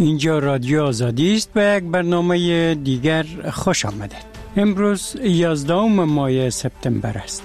اینجا رادیو آزادی است و یک برنامه دیگر خوش آمدید. امروز 11 ماه سپتامبر است.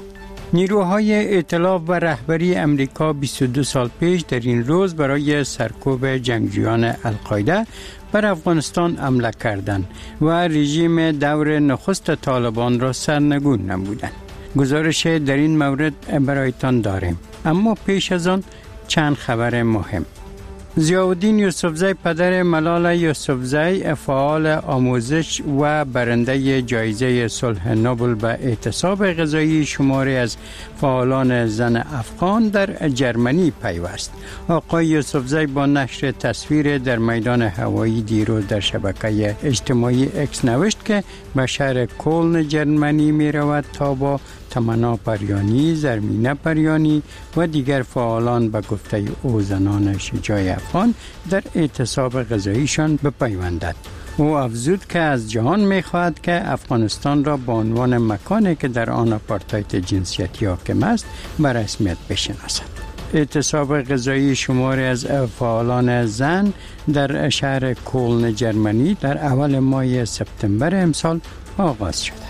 نیروهای ائتلاف و رهبری امریکا 22 سال پیش در این روز برای سرکوب جنگجویان القاعده بر افغانستان حمله کردند و رژیم دور نخست طالبان را سرنگون نمودند. گزارش در این مورد برایتان داریم، اما پیش از آن چند خبر مهم. ضیاءالدین یوسفزی پدر ملال یوسفزی فعال آموزش و برنده جایزه صلح نوبل به اعتصاب غذایی شماری از فعالان زن افغان در جرمنی پیوست. آقای یوسفزی با نشر تصویر در میدان هوایی دیروز در شبکه اجتماعی اکس نوشت که به شهر کلن جرمنی می رود تا با تمنا پریانی، زرمینه پریانی و دیگر فعالان به گفته او زنان شجاع افغان در اعتصاب غذاییشان بپیوندد. او افزود که از جهان می‌خواهد که افغانستان را به عنوان مکانی که در آن آپارتاید جنسیتی حاکم است به رسمیت بشناسد. اعتصاب غذایی شماری از فعالان زن در شهر کلن جرمنی در اول ماه سپتامبر امسال آغاز شده.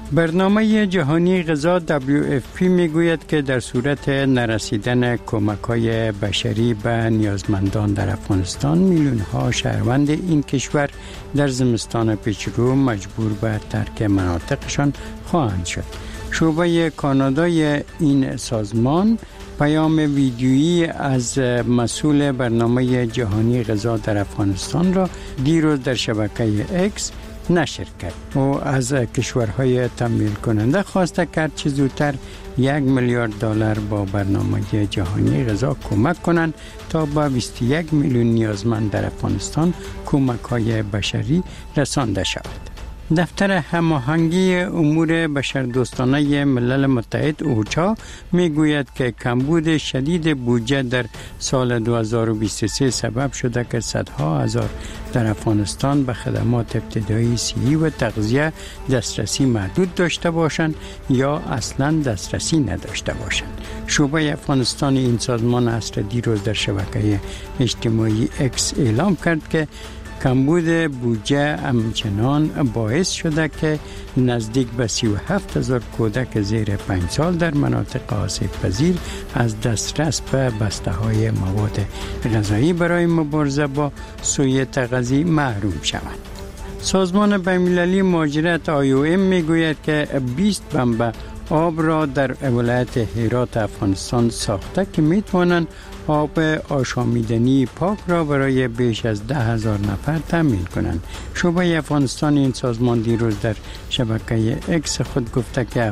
برنامه جهانی غذا WFP میگوید که در صورت نرسیدن کمک‌های بشری به نیازمندان در افغانستان میلیون‌ها شهروند این کشور در زمستان پیشرو مجبور به ترک مناطقشان خواهند شد. شعبه کانادای این سازمان پیام ویدیویی از مسئول برنامه جهانی غذا در افغانستان را دیروز در شبکه اکس نشر کرد. او از کشورهای تمویل کننده خواسته کرد چه زودتر $1 میلیارد با برنامه جهانی غذا کمک کنند تا به 21 میلیون نیازمند در افغانستان کمک‌های بشری رسانده شود. دفتر هماهنگی امور بشردوستانه ملل متحد اوچا میگوید که کمبود شدید بودجه در سال 2023 سبب شده که صدها هزار در افغانستان به خدمات ابتدایی صحی و تغذیه دسترسی محدود داشته باشند یا اصلا دسترسی نداشته باشند. شعبه افغانستان این سازمان عصر دیروز در شبکه اجتماعی اکس اعلام کرد که کمبود بودجه همچنان باعث شده که نزدیک به 37,000 کودک زیر 5 سال در مناطق آسیب پذیر از دسترس به بسته‌های مواد غذایی برای مبارزه با سوء تغذیه محروم شوند. سازمان بین‌المللی مهاجرت IOM میگوید که 20 بمب آب را در ولایت هرات افغانستان ساخته که میتوانند آب آشامیدنی پاک را برای بیش از 10,000 نفر تامین کنند. شعبه افغانستان این سازمان دیروز در شبکه اکس خود گفته که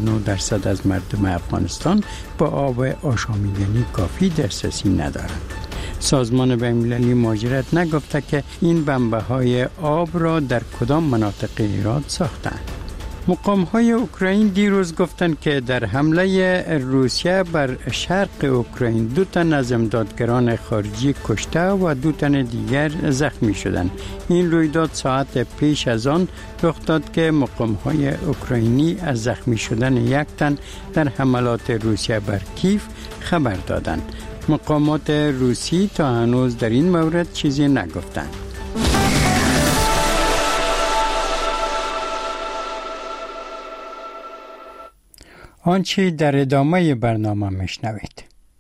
79% از مردم افغانستان با آب آشامیدنی کافی دسترسی ندارند. سازمان بین‌المللی مهاجرت نگفته که این بمب‌های آب را در کدام مناطق هرات ساختند. مقام‌های اوکراین دیروز گفتند که در حمله روسیه بر شرق اوکراین 2 تن از امدادگران خارجی کشته و 2 تن دیگر زخمی شدند. این رویداد ساعت پیش از آن رخ داد که مقام‌های اوکراینی از زخمی شدن 1 تن در حملات روسیه بر کیف خبر دادند. مقامات روسی تا هنوز در این مورد چیزی نگفتند. آنچه در ادامه برنامه میشنوید.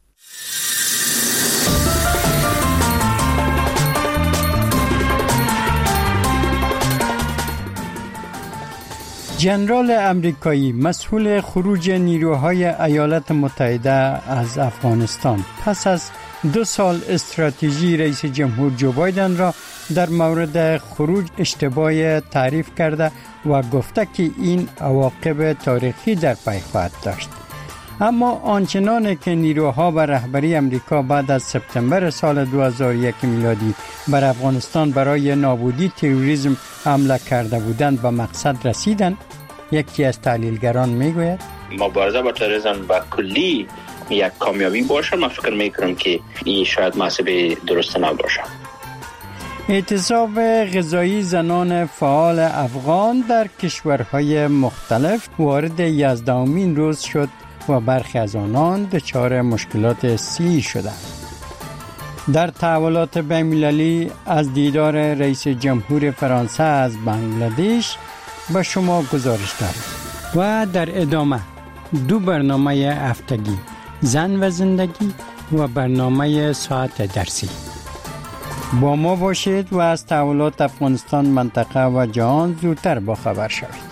ژنرال امریکایی مسئول خروج نیروهای ایالات متحده از افغانستان پس از 2 سال استراتژی رئیس جمهور جو بایدن را در مورد خروج اشتباه تعریف کرده و گفته که این عواقب تاریخی در پی خواهد داشت. اما آنچنان که نیروها و رهبری امریکا بعد از سپتامبر سال 2001 میلادی بر افغانستان برای نابودی تروریسم حمله کرده بودند به مقصد رسیدند، یکی از تحلیلگران میگوید مبارزه با تروریسم به کلی یک کامیابی باشه. من فکر میکنم که این شاید محسوب درست نباشه. اعتصاب غذایی زنان فعال افغان در کشورهای مختلف وارد 11مین روز شد و برخی از آنان دچار مشکلات صحی شدند. در تحولات بین‌المللی از دیدار رئیس جمهور فرانسه از بنگلادش به شما گزارش داریم و در ادامه 2 برنامه هفتگی زن و زندگی و برنامه ساعت درسی. با ما باشید و از تحولات افغانستان، منطقه و جهان زودتر با خبر شوید.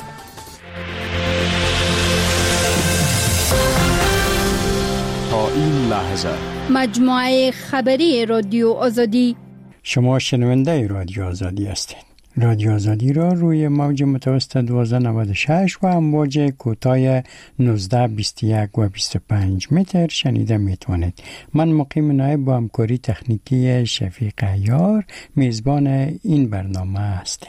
تا این لحظه مجموعه خبری رادیو آزادی. شما شنونده رادیو آزادی هستید. رادیو آزادی را روی موج متوسط 1296 و امواج کوتاه 19، 21 و 25 متر شنیده میتوانید. من مقیم نایب با همکاری تکنیکی شفیق عیار میزبان این برنامه هستیم.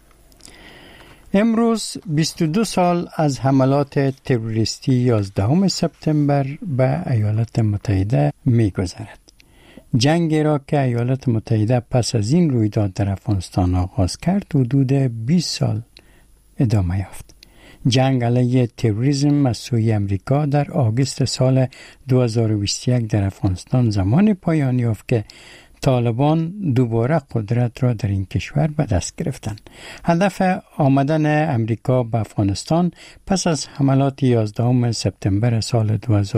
امروز 22 سال از حملات تروریستی 11 سپتامبر به ایالات متحده میگذرد. جنگی را که ایالات متحده پس از این رویداد در افغانستان آغاز کرد حدود 20 سال ادامه یافت. جنگ علیه تروریسم از سوی امریکا در آگوست سال 2021 در افغانستان زمان پایان یافت که طالبان دوباره قدرت را در این کشور به دست گرفتند. هدف آمدن امریکا به افغانستان پس از حملات 11 سپتامبر سال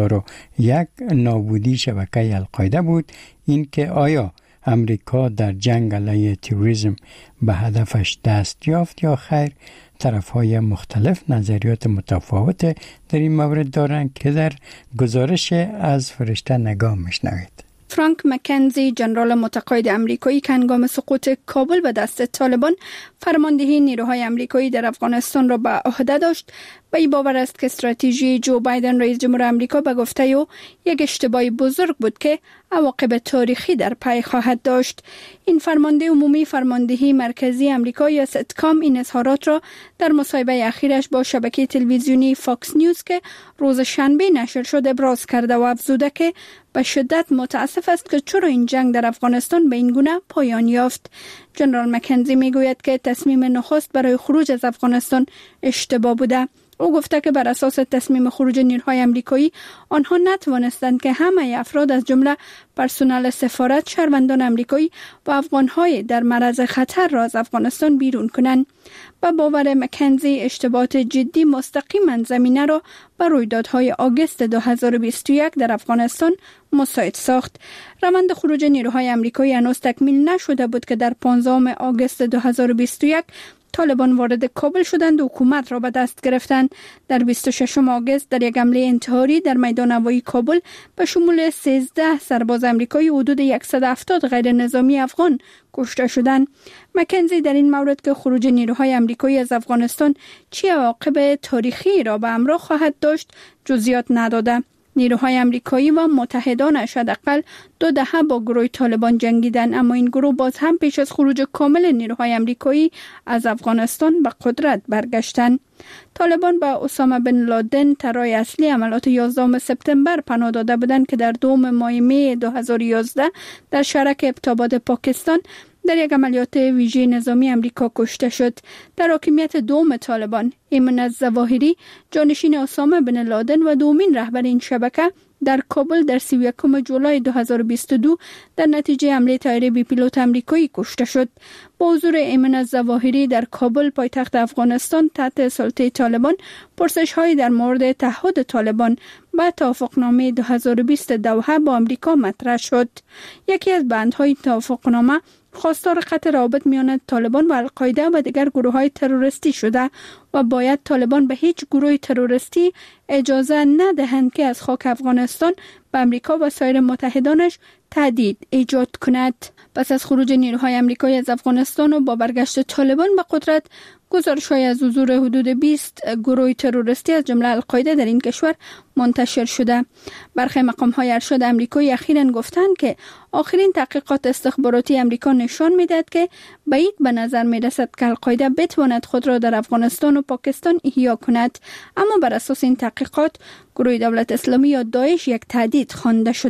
2001 نابودی شبکه القاعده بود. این که آیا امریکا در جنگ علیه تروریسم به هدفش دست یافت یا خیر؟ طرف‌های مختلف نظریات متفاوت در این مورد دارند که در گزارش از فرشته نگاه میشنوید. فرانک مکنزی، ژنرال متقاعد آمریکایی که هنگام سقوط کابل به دست طالبان فرماندهی نیروهای آمریکایی در افغانستان را به عهده داشت، به این باور است که استراتژی جو بایدن رئیس جمهور آمریکا به گفته او یک اشتباه بزرگ بود که عواقب تاریخی در پی خواهد داشت. این فرمانده عمومی فرماندهی مرکزی آمریکا یا ستکام این اظهارات را در مصاحبه اخیرش با شبکه تلویزیونی فاکس نیوز که روز شنبه نشر شد ابراز کرده و افزوده که به شدت متاسف است که چرا این جنگ در افغانستان به این گونه پایان یافت. ژنرال مکنزی میگوید که تصمیم نخست برای خروج از افغانستان اشتباه بوده. او گفته که بر اساس تصمیم خروج نیروهای آمریکایی آنها نتوانستند که همه افراد از جمله پرسنل سفارت، شهروندان آمریکایی و افغانهای در معرض خطر را از افغانستان بیرون کنند. با باور مکنزی اشتباهات جدی مستقیما زمینه را بر رویدادهای آگوست 2021 در افغانستان مساعد ساخت. روند خروج نیروهای آمریکایی هنوز تکمیل نشده بود که در 15 آگوست 2021 طالبان وارد کابل شدند و حکومت را به دست گرفتند. در 26 آگوست در یک حمله انتحاری در میدان هوایی کابل به شمول 13 سرباز آمریکایی حدود 170 غیر نظامی افغان کشته شدند. مکنزی در این مورد که خروج نیروهای آمریکایی از افغانستان چه عواقب تاریخی را به همراه خواهد داشت جزئیات نداده. نیروهای آمریکایی و متحدانش حداقل 2 دهه با گروه طالبان جنگیدند، اما این گروه باز هم پیش از خروج کامل نیروهای آمریکایی از افغانستان به قدرت برگشتند. طالبان به اسامه بن لادن طراح اصلی عملیات 11 سپتامبر پناه داده بودند که در 2 ماه می 2011 در شهرک ابتاباد پاکستان در یک عملیات ویژه نظامی آمریکا کشته شد. در حاکمیت دوم طالبان، ایمن الظواهری جانشین اسامه بن لادن و دومین رهبر این شبکه در کابل در 31 جولای 2022 در نتیجه حمله طیاره بی پیلوت آمریکایی کشته شد. با حضور ایمن الظواهری در کابل پایتخت افغانستان تحت سلطه طالبان، پرسش‌هایی در مورد تعهد طالبان به توافقنامه 2020 دوحه با آمریکا مطرح شد. یکی از بندهای توافقنامه خواستار قطع روابط میان طالبان و القاعده و دیگر گروه‌های تروریستی شده و باید طالبان به هیچ گروه تروریستی اجازه ندهند که از خاک افغانستان به آمریکا و سایر متحدانش تهدید ایجاد کند. پس از خروج نیروهای آمریکایی از افغانستان و با برگشت طالبان به قدرت، گزارش‌های از حضور حدود 20 گروه تروریستی از جمله القاعده در این کشور منتشر شده. برخی مقام‌های ارشد آمریکایی اخیراً گفتند که آخرین تحقیقات استخباراتی آمریکا نشان می‌دهد که بعید به نظر می‌رسد که القاعده بتواند خود را در افغانستان و پاکستان احیا کند، اما بر اساس این تحقیقات گروه دولت اسلامی یا داعش یک تهدید خوانده شده.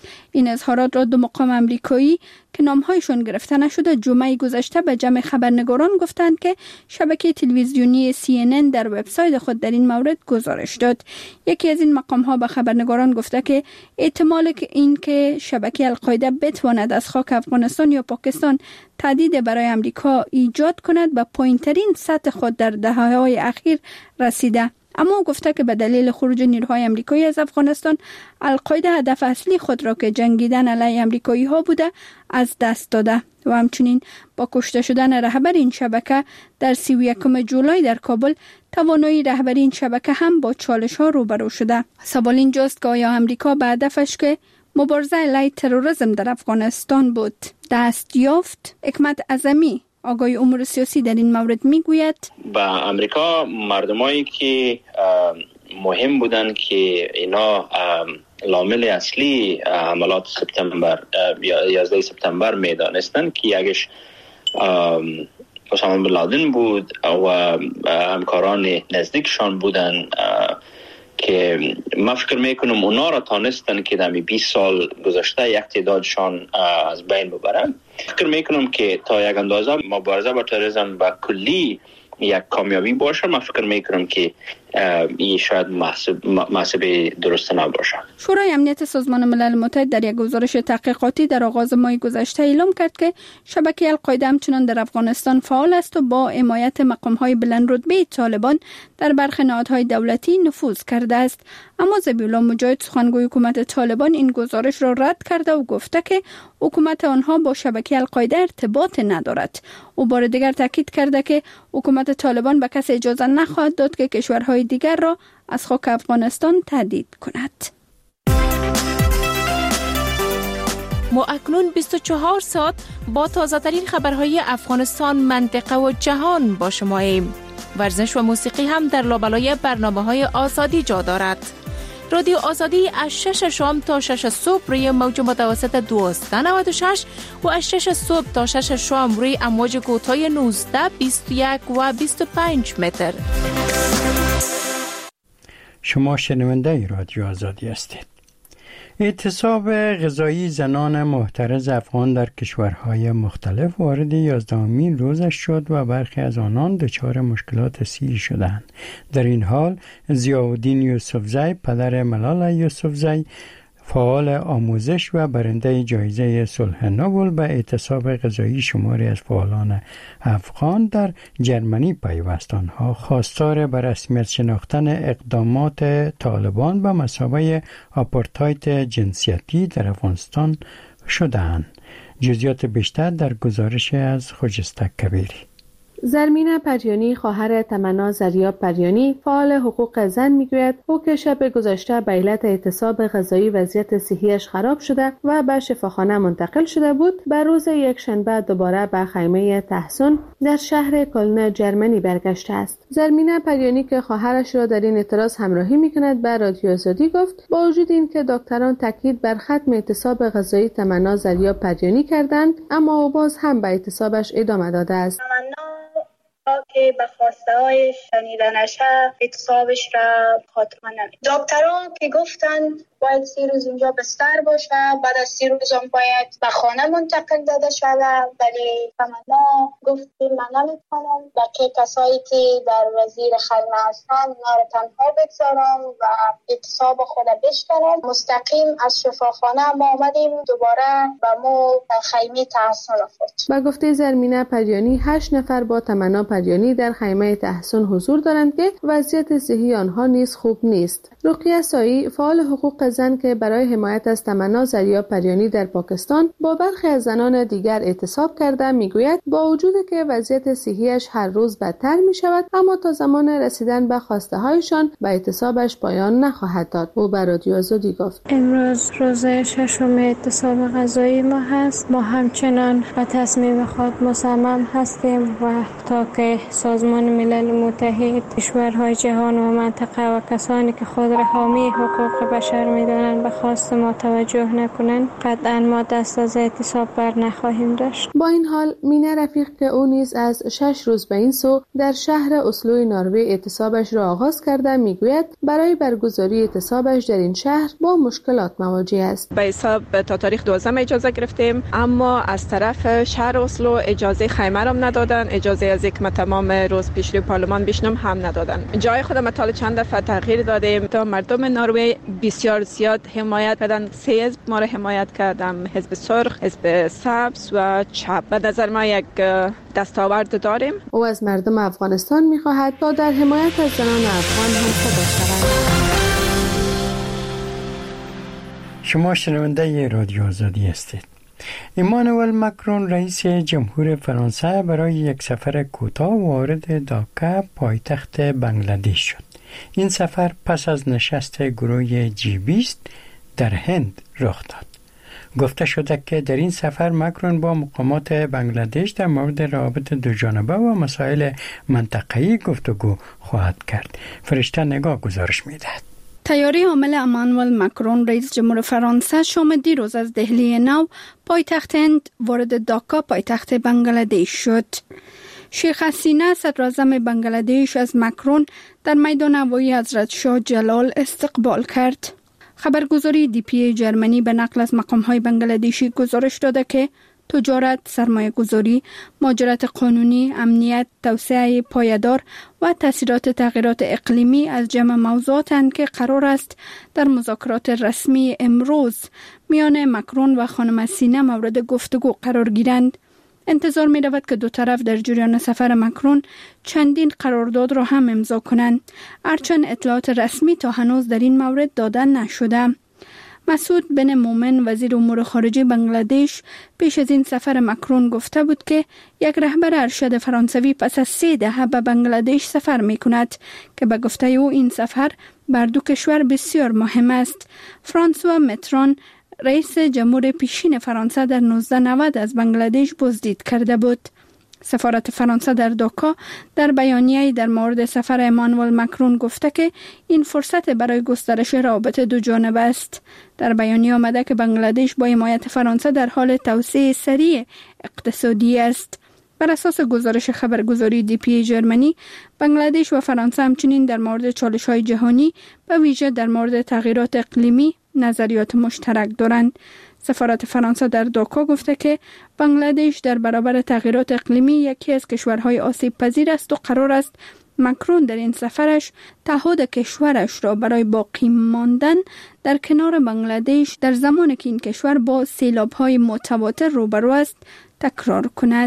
این اظهارات را دو مقام آمریکایی که نامهایشان گرفته نشده جمعه گذشته به جمع خبرنگاران گفتند که شبکه تلویزیونی CNN در وبسایت خود در این مورد گزارش داد. یکی از این مقام ها به خبرنگاران گفته که احتمال این که شبکه القاعده بتواند از خاک افغانستان یا پاکستان تهدید برای امریکا ایجاد کند به پایین‌ترین سطح خود در دهه‌های اخیر رسیده. اما گفته که به دلیل خروج نیروهای آمریکایی از افغانستان القاعده هدف اصلی خود را که جنگیدن علیه آمریکایی ها بوده از دست داده و همچنین با کشته شدن رهبر این شبکه در 31 جولای در کابل توانایی رهبری این شبکه هم با چالش ها روبرو شده. سوال اینجاست که آیا آمریکا به هدفش که مبارزه علیه تروریسم در افغانستان بود دست یافت؟ حکمت اعظمی آقای امور سیاسی در این مورد میگوید با امریکا مردمایی که مهم بودن که اینا لامل اصلی حملات سپتامبر 11 سپتامبر میدانستن که یکیش اسامه بن لادن بود و همکاران نزدیکشان بودن که من فکر میکنم اونا را تانستن که در 20 سال گذشته یک تعدادشان از بین ببرن. فکر میکنم که تا یک اندازه مبارزه با تروریسم با کلی یک کامیابی باشه. من فکر میکنم که این شاید محسوب درست نباشه. شورای امنیت سازمان ملل متحد در یک گزارش تحقیقاتی در آغاز ماه گذشته اعلام کرد که شبکه القاعده همچنان در افغانستان فعال است و با حمایت مقام‌های بلندرتبه طالبان در برخی نهادهای دولتی نفوذ کرده است. اما ذبیح‌الله مجاهد سخنگوی حکومت طالبان این گزارش را رد کرده و گفته که حکومت آنها با شبکه القاعده ارتباط ندارد. او بار دیگر تاکید کرده که حکومت طالبان به کسی اجازه نخواهد داد که کشورهای دیگر را از خاک افغانستان تهدید کند. ما اکنون 24 ساعت با تازه ترین خبرهای افغانستان، منطقه و جهان با شماییم. ورزش و موسیقی هم در لابلای برنامه‌های آزادی جا دارد. رادیو آزادی از 6 شام تا 6 صبح روی موج متوسط 1296 و از 6 صبح تا 6 شام روی امواج کوتاه 19، 21 و 25 متر. شما شنونده رادیو آزادی هستید. اعتصاب غذایی زنان محترز افغان در کشورهای مختلف وارد 11مین روزش شد و برخی از آنان دچار مشکلات صحی شدند. در این حال ضیاءالدین یوسفزی پدر ملالا یوسفزی فعال آموزش و برنده جایزه صلح نوبل به اعتصاب غذایی شماری از فعالان افغان در جرمنی پیوست. آنها خواستار به رسمیت شناختن اقدامات طالبان به مثابه آپارتاید جنسیتی در افغانستان شدند. جزئیات بیشتر در گزارش از خجسته کبیری. زرمینه پریانی خواهر تمنا زریاب پریانی فعال حقوق زن میگوید او که شب گذشته به علت اعتصاب غذایی وضعیت صحیش خراب شده و به شفاخانه منتقل شده بود، به روز یکشنبه دوباره به خیمه تحسن در شهر کلن جرمنی برگشته است. زرمینه پریانی که خواهرش را در این اعتراض همراهی میکند به رادیو آزادی گفت با وجود این که دکتران تاکید بر ختم اعتصاب غذایی تمنا زریاب پریانی کردند، اما او باز هم به اعتصابش ادامه داده است. که به خواسته های شنیدنش اعتصابش را خاتمه نمید. دکتران که گفتن باید 30 روز اینجا بستر باشه، بعد از 30 روز هم باید به خانه منتقل داده شود، ولی تمنا گفت من نمیتونم بقیه کسایی که در وزیر خیمه هستن اونا رو تنها بگذارم و اعتصاب خود بشکنم. مستقیم از شفاخانه ما آمدیم دوباره به مو خیمه تحسن رفت. با گفته زرمینه پریانی 8 نفر با تمنا پریانی در خیمه تحسن حضور دارند که وضعیت صحی آنها نیز خوب نیست. رقیه سایی فعال حقوق زن که برای حمایت از تمنا زریاب پریانی در پاکستان با برخی از زنان دیگر اعتصاب کرده میگوید با وجود که وضعیت صحیش هر روز بدتر می شود، اما تا زمان رسیدن به خواسته هایشان به اعتصابش پایان نخواهد داد. او به رادیو آزادی گفت امروز روز 6 اعتصاب غذایی ما هست. ما همچنان به تصمیم خود مصمم هستیم و تا که که سازمان ملل متحد، کشورهای جهان و منطقه و کسانی که خود را حامی حقوق بشر می‌دانند به خواست ما توجه نکنند، قطعا ما دست از اعتصاب بر نخواهیم داشت. با این حال مینه رفیق که او نیز از 6 روز به این سو در شهر اسلو نروژ اعتصابش را آغاز کرده میگوید برای برگزاری اعتصابش در این شهر با مشکلات مواجه است. به حساب تا تاریخ 12 اجازه گرفتیم، اما از طرف شهر اسلو اجازه خیمه را ندادن، اجازه از یک تمام روز پیش روی پارلمان بشنم هم ندادن. جای خودم تا چند دفعه تغییر دادیم تا مردم نروژ بسیار زیاد حمایت کردن. 3 حزب ما را حمایت کردم، حزب سرخ، حزب سبز و چپ. به نظر ما یک دستاورد داریم. او از مردم افغانستان می‌خواهد تا در حمایت از زنان افغان هم صدا شوند. شما شنونده رادیو آزادی هستید. ایمانوئل مکرون رئیس جمهور فرانسه برای یک سفر کوتاه وارد داکا پایتخت بنگلادش شد. این سفر پس از نشست گروه G20 در هند رخ داد. گفته شده که در این سفر مکرون با مقامات بنگلادش در مورد روابط دوجانبه و مسائل منطقه‌ای گفتگو خواهد کرد. فرشته نگاه گزارش می‌دهد. تیاری حامل ایمانوئل مکرون رئیس جمهور فرانسه شام دیروز از دهلی نو پایتخت هند وارد داکا پایتخت بنگلادش شد. شیخ حسینه صدراعظم بنگلادش از مکرون در میدان هوایی حضرت شاه جلال استقبال کرد. خبرگزاری DPA جرمنی به نقل از مقام‌های بنگلادشی گزارش داده که تجارت، سرمایه‌گذاری، مهاجرت قانونی، امنیت، توسعه پایدار و تاثیرات تغییرات اقلیمی از جمع موضوعاتند که قرار است در مذاکرات رسمی امروز میان مکرون و خانم حسینه مورد گفتگو قرار گیرند. انتظار می رود که دو طرف در جریان سفر مکرون چندین قرارداد را هم امضا کنند، هرچند اطلاعات رسمی تا هنوز در این مورد داده نشده. مسعود بن مومن وزیر امور خارجه بنگلادش پیش از این سفر مکرون گفته بود که یک رهبر ارشد فرانسوی پس از 3 دهه به بنگلادش سفر می کند که به گفته او این سفر بر دو کشور بسیار مهم است. فرانسوا متران رئیس جمهور پیشین فرانسه در 1990 از بنگلادش بازدید کرده بود. سفارت فرانسه در داکا در بیانیه‌ای در مورد سفر ایمانوئل مکرون گفته که این فرصت برای گسترش روابط دو جانبه است. در بیانیه آمده که بنگلادش با حمایت فرانسه در حال توسعه سریع اقتصادی است. بر اساس گزارش خبرگزاری DPA جرمنی، بنگلادش و فرانسه همچنین در مورد چالش‌های جهانی به ویژه در مورد تغییرات اقلیمی نظریات مشترک دارند. سفارت فرانسه در داکا گفته که بنگلادش در برابر تغییرات اقلیمی یکی از کشورهای آسیب پذیر است و قرار است مکرون در این سفرش تعهد کشورش را برای باقی ماندن در کنار بنگلادش در زمانی که این کشور با سیلاب‌های متواتر روبرو است تکرار کند.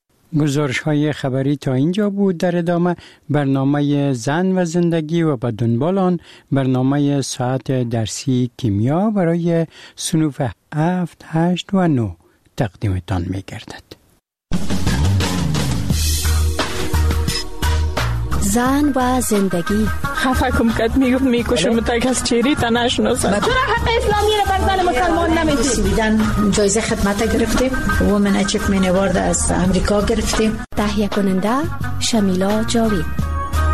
گزارش های خبری تا اینجا بود. در ادامه برنامه زن و زندگی و به دنبال آن برنامه ساعت درسی کیمیا برای صنوف 7، 8 و 9 تقدیمتان می گردد. زن و زندگی. خفه کم کت میکشم تا کس چیری تا نشناسم. چرا حق اسلامی را بر زن مسلمان نمیدی؟ سویدن جایزه خدمت گرفتیم. وومن اچیومنت اوارد از امریکا گرفتیم. تهیه کننده شمیلا جاوید.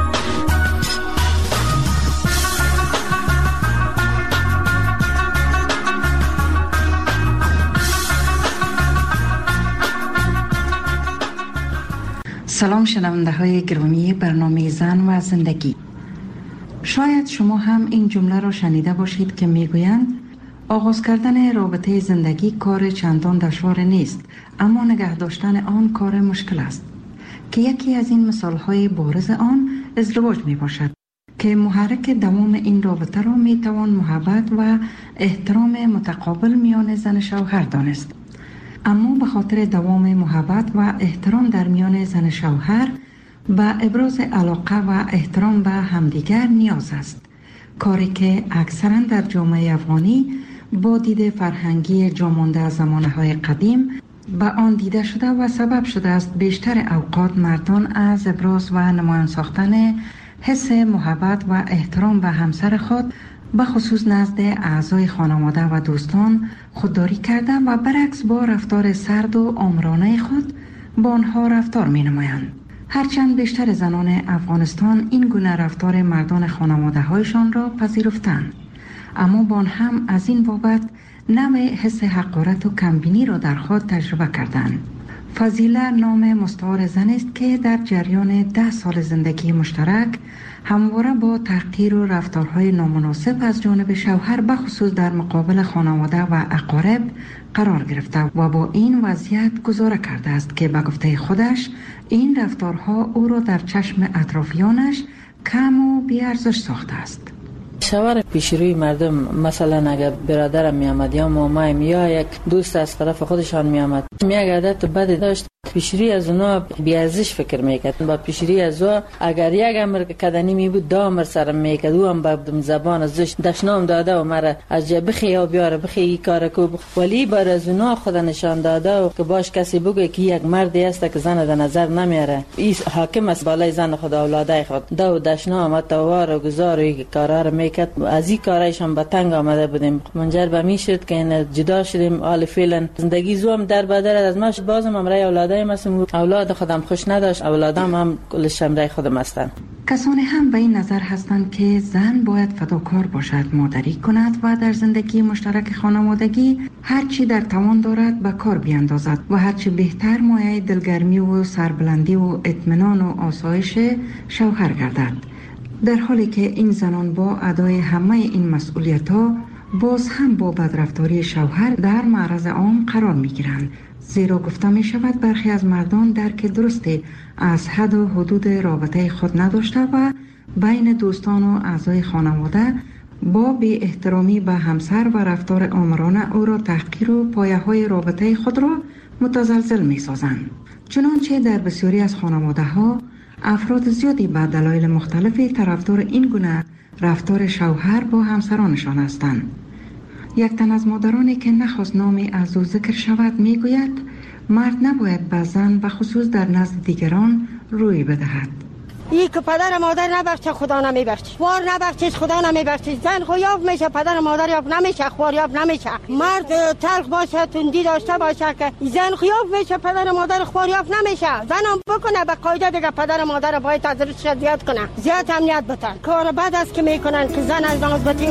سلام شنونده های گرامی برنامه زن و زندگی. شاید شما هم این جمله را شنیده باشید که میگویند آغاز کردن رابطه زندگی کار چندان دشوار نیست، اما نگه داشتن آن کار مشکل است، که یکی از این مثال های بارز آن ازدواج می باشد که محرک دوام این رابطه را می توان محبت و احترام متقابل میان زن شوهر دانست. اما به خاطر دوام محبت و احترام در میان زن شوهر و ابراز علاقه و احترام به همدیگر نیاز است، کاری که اکثرا در جامعه افغانی با دید فرهنگی جامانده از زمانه‌های قدیم به آن دیده شده و سبب شده است بیشتر اوقات مردان از ابراز و نمایان ساختن حس محبت و احترام به همسر خود به خصوص نزد اعضای خانواده و دوستان خودداری کردن و برعکس با رفتار سرد و آمرانه خود با آنها رفتار می نمایند. هرچند بیشتر زنان افغانستان این گونه رفتار مردان خانواده هایشان را پذیرفتند، اما با هم از این بابت نوع حس حقارت و کمبینی را در خود تجربه کردند. فضیله نام مستعار زن است که در جریان 10 سال زندگی مشترک همواره با تحقیر و رفتارهای نامناسب از جانب شوهر بخصوص در مقابل خانواده و اقارب قرار گرفته و با این وضعیت گزاره کرده است که به گفته خودش این رفتارها او را در چشم اطرافیانش کم و بی‌ارزش ساخته است. شوهر پیشروی مردم، مثلا اگر برادرم می آمد یا مامایم یا یک دوست از طرف خودشان می آمد، یک عادت بد داشت، پیشروی از اونا بی‌ارزش فکر میکرد. با پیشروی از او اگر یک امر کدنی می بود 2 امر سرم میکرد، او هم با زبان ازش دشنام داده و مرا از جا بخی یا بیاره بخی این کار کو، ولی بر از اونا خود نشان داده و که باش کسی بگه که یک مردی است که زن در نظر نمیاره، این حاکم است بالای زن خود اولادای خود، دو دشنام توار و گزار و کارا را میکرد. از این کارایش هم به تنگ آمده بودیم، منجر به می شد که این جدا شدیم. حال فعلا زندگی زوم در بدر از ماش، بازم امرای اولادای مسم اولاد خودم خوش نداشت، اولادم هم کلش امرای خودم هستن. کسانی هم به این نظر هستند که زن باید فداکار باشد، مادری کند و در زندگی مشترک خانوادگی هرچی در توان دارد به کار بیاندازد و هرچی بهتر مایه دلگرمی و سربلندی و اطمینان و آسایش شوهر گردد، در حالی که این زنان با ادای همه این مسئولیت‌ها باز هم با بدرفتاری شوهر در معرض عام قرار می‌گیرند، زیرا گفته می شود برخی از مردان درک درستی از حد و حدود رابطه خود نداشته و بین دوستان و اعضای خانواده با بی احترامی به همسر و رفتار آمرانه او را تحقیر و پایه های رابطه خود را متزلزل می سازند. چنانچه در بسیاری از خانواده ها افراد زیادی به دلایل مختلفی طرفدار این گونه رفتار شوهر با همسرانشان هستند. یک تن از مادرانی که نخواست نامی از او ذکر شود می گوید مرد نباید به زن و خصوص در نزد دیگران روی بدهد. این که پدر مادر نبخشه خدا نمیبخشه، خوار نبخشه خدا نمیبخشه. زن خویاب میشه، پدر مادر یاب نمیشه، خوار یاب نمیشه. مرد تلخ باشه، تندی داشته باشه که زن خویاب میشه، پدر مادر خوار یاب نمیشه. زن هم بکنه به قاعده دیگه پدر مادر باید ازش زیاد کنه، زیاد امنیت بتن. کار بد است که میکنن که زن از نازبتی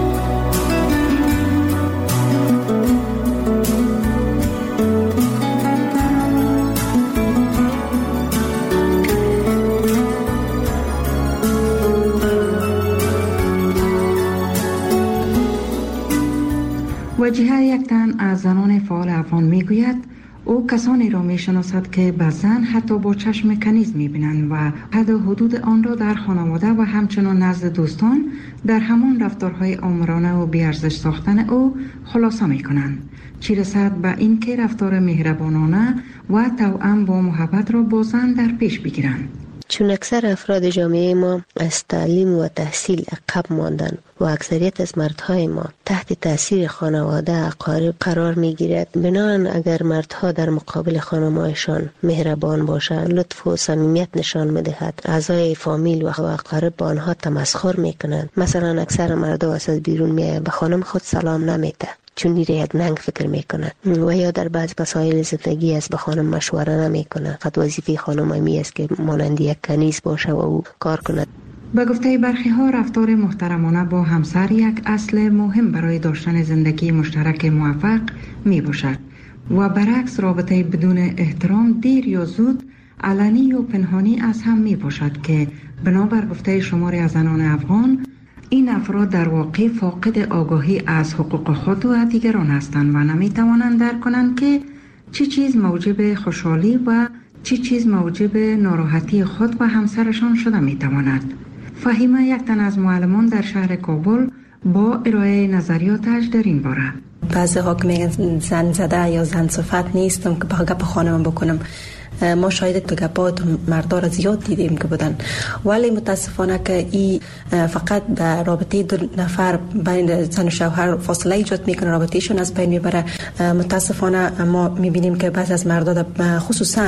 وجیه یک تن از زنان فعال افغان می گوید او کسانی را می شناسد که به زن حتی با چشم کنیز می بینند و حد و حدود آن را در خانواده و همچنان نزد دوستان در همان رفتارهای آمرانه و بیارزش ساختن او خلاصه می کنند، چی رسد به این که رفتار مهربانانه و توأم با محبت را با زن در پیش بگیرند. چون اکثر افراد جامعه ما از تعلیم و تحصیل عقب ماندن و اکثریت از مردهای ما تحت تاثیر خانواده اقارب قرار می گیرد، بنابراین اگر مردها در مقابل خانمایشان مهربان باشند، لطف و صمیمیت نشان می دهد، اعضای فامیل و اقارب با آنها تمسخر می کنند. مثلا اکثر مردها از بیرون می به خانم خود سلام نمیده چون میره یک ننگ فکر میکنه، و یا در بعض مسائل زندگی از به خانم مشوره نمیکنه. خود وظیفه خانم می است که مانند یک کنیز باشه و او کار کند. به گفته برخی ها رفتار محترمانه با همسر یک اصل مهم برای داشتن زندگی مشترک موفق می باشد و برعکس رابطه بدون احترام دیر یا زود علنی و پنهانی از هم می باشد که بنابر گفته شماری از زنان افغان این افراد در واقع فاقد آگاهی از حقوق خود و دیگران هستند و نمی توانند درک کنند که چه چیز موجب خوشحالی و چه چیز موجب ناراحتی خود و همسرشان شده می تواند. فهیمه یک تن از معلمان در شهر کابل با ارائه نظریاتش در این باره. بعضی ها که میگن زن زده یا زن صفت نیستم که با گپ خانم بکنم. ما شاید تو گپات مردا را زیاد دیدیم که بودن، ولی متاسفانه که این فقط به رابطه دو نفر بین زن و شوهر فاصله ایجاد میکنه، رابطهشون از بین میبره. متاسفانه ما میبینیم که بعضی از مردا خصوصا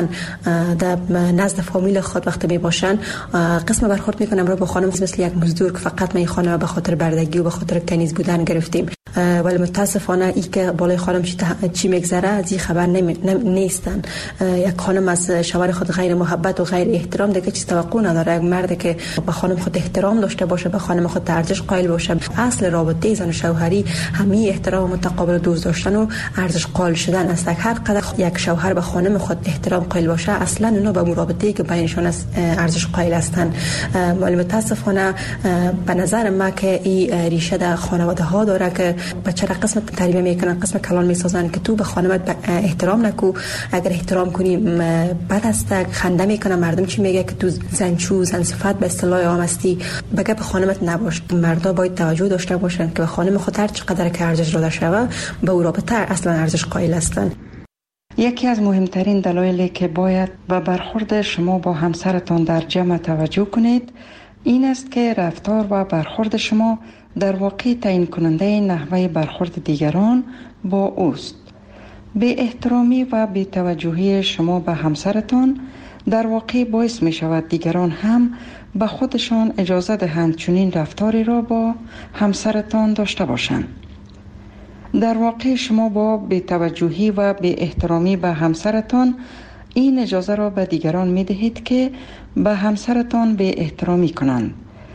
در نزد فامیل خود وقتی میباشن قسم برخورد میکنن رو با خانم مثل یک مزدور که فقط ما این خانم به خاطر بردگی و به خاطر کنیز بودن گرفتیم. ولی متاسفانه ای که بالای خانم چی میگذره از این خبر نیستن. یک خانم از شوهر خود غیر محبت و غیر احترام دیگه چیز توقع نداره. یک مرد که به خانم خود احترام داشته باشه، به خانم خود ارزش قائل باشه، اصل رابطه زن و شوهری همین احترام متقابل دوست داشتن و ارزش قائل شدن است. هر قدر یک شوهر به خانم خود احترام قائل باشه، اصلا اونا به رابطه‌ای که بینشون است ارزش قائل هستند. ولی متاسفانه به نظر ما که این ریشه در خانواده ها داره که بچه را قسم تربیت میکنن، قسم کلان میسازن که تو به خانمت احترام نکو، اگر احترام کنی بد است. خنده میکنه مردم چی میگه که تو زنچو زن صفت به اصطلاح عام هستی، بگه به خانمت نباش. مردا باید توجه داشته باشن که به خانم خود هر چقدر که ارزش داده شوه به او رابطه اصلا ارزش قائل هستند. یکی از مهمترین دلایلی که باید به برخورد شما با همسرتان در جمع توجه کنید این است که رفتار و برخورد شما در واقع تعیین کننده نحوه برخورد دیگران با اوست. بی احترامی و بی توجهی شما به همسرتان در واقع باعث می شود دیگران هم به خودشان اجازه دهند چنین رفتاری را با همسرتان داشته باشند. در واقع شما با بی‌توجهی و بی احترامی به همسرتان این اجازه را به دیگران می دهید که به همسرتان بی احترامی کنند.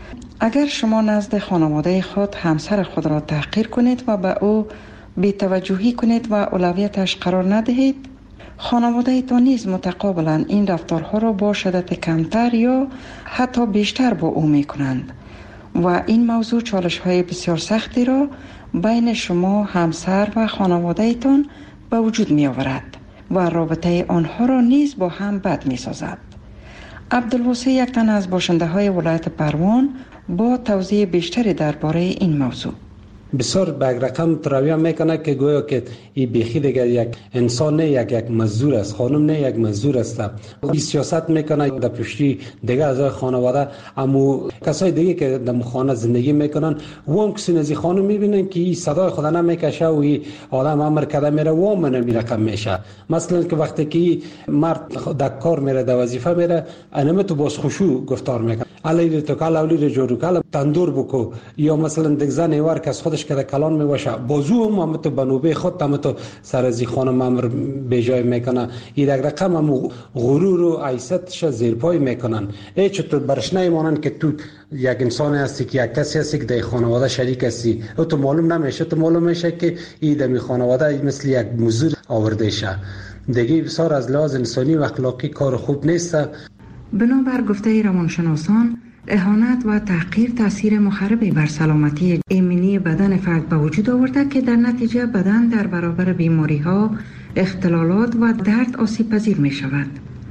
اگر شما نزد خانواده خود همسر خود را تحقیر کنید و به او بی‌توجهی کنید و اولویتش قرار ندهید، خانواده تان نیز متقابلا این رفتارها را با شدت کمتر یا حتی بیشتر با او می کنند و این موضوع چالش های بسیار سختی را بین شما همسر و خانواده تان به وجود می آورد و رابطه آنها را نیز با هم بد می سازد. عبدالواسع یک تن از باشنده های ولایت پروان با توضیح بیشتری درباره این موضوع. بسیار به رقم ترویه میکنه که گویا که این بیخی دیگه یک انسان نه، یک مزدور است، خانم نه یک مزدور است. این سیاست میکنه در پشتی دیگه از خانواده، اما کسای دیگه که در خانه زندگی میکنن وام کسی از خانم میبینن که این صدای خدا نمیکشه و این آدم امر کرده میره وام نمی رقم میشه. مثلا که وقتی که مرد در کار میره، در وظیفه میره، انم تو باز خوشو گفتار میکنه، علی تو کلا علی جورو کلا تندور بکو، یا مثلا دیگه زن ایوار که از خودش که کلان میواشه بازو هم تو بنوبه خود هم تو سر از خانم امر به جای میکنه. این یک رقم هم غرور و عیستش زیر پای میکنن. هیچ تو برش نمیمانن که تو یک انسان هستی، که یک کسی هستی که در خانواده شریک هستی. تو معلوم نمیشه، تو معلوم میشه که این در خانواده مثل یک مزدور آورده شه. دیگه بسیار از لحاظ انسانی و اخلاقی کار خوب نیست. بنابر گفته روانشناسان، اهانت و تحقیر تاثیر مخربی بر سلامتی ایمنی بدن فرد به وجود آورده که در نتیجه بدن در برابر بیماری ها، اختلالات و درد آسیب پذیر می شود.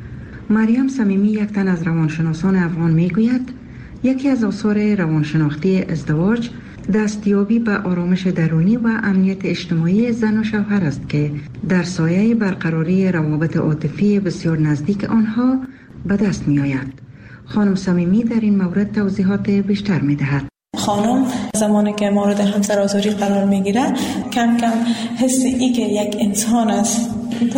مریم صمیمی یک تن از روانشناسان افغان می گوید یکی از آثار روانشناختی ازدواج دستیابی به آرامش درونی و امنیت اجتماعی زن و شوهر است که در سایه برقراری روابط عاطفی بسیار نزدیک آنها به دست می آید. خانم صمیمی در این مورد توضیحات بیشتر می دهد. خانم زمانی که مورد همسرآزاری قرار می گیره کم کم حس ای که یک انسان است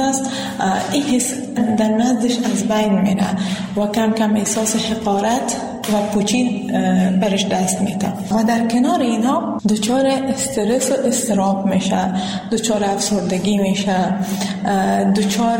این حس در نزدش از بین میره و کم کم احساس حقارت و پوچی برش دست میده و در کنار اینا دچار استرس و اضطراب میشه، دچار افسردگی میشه، دچار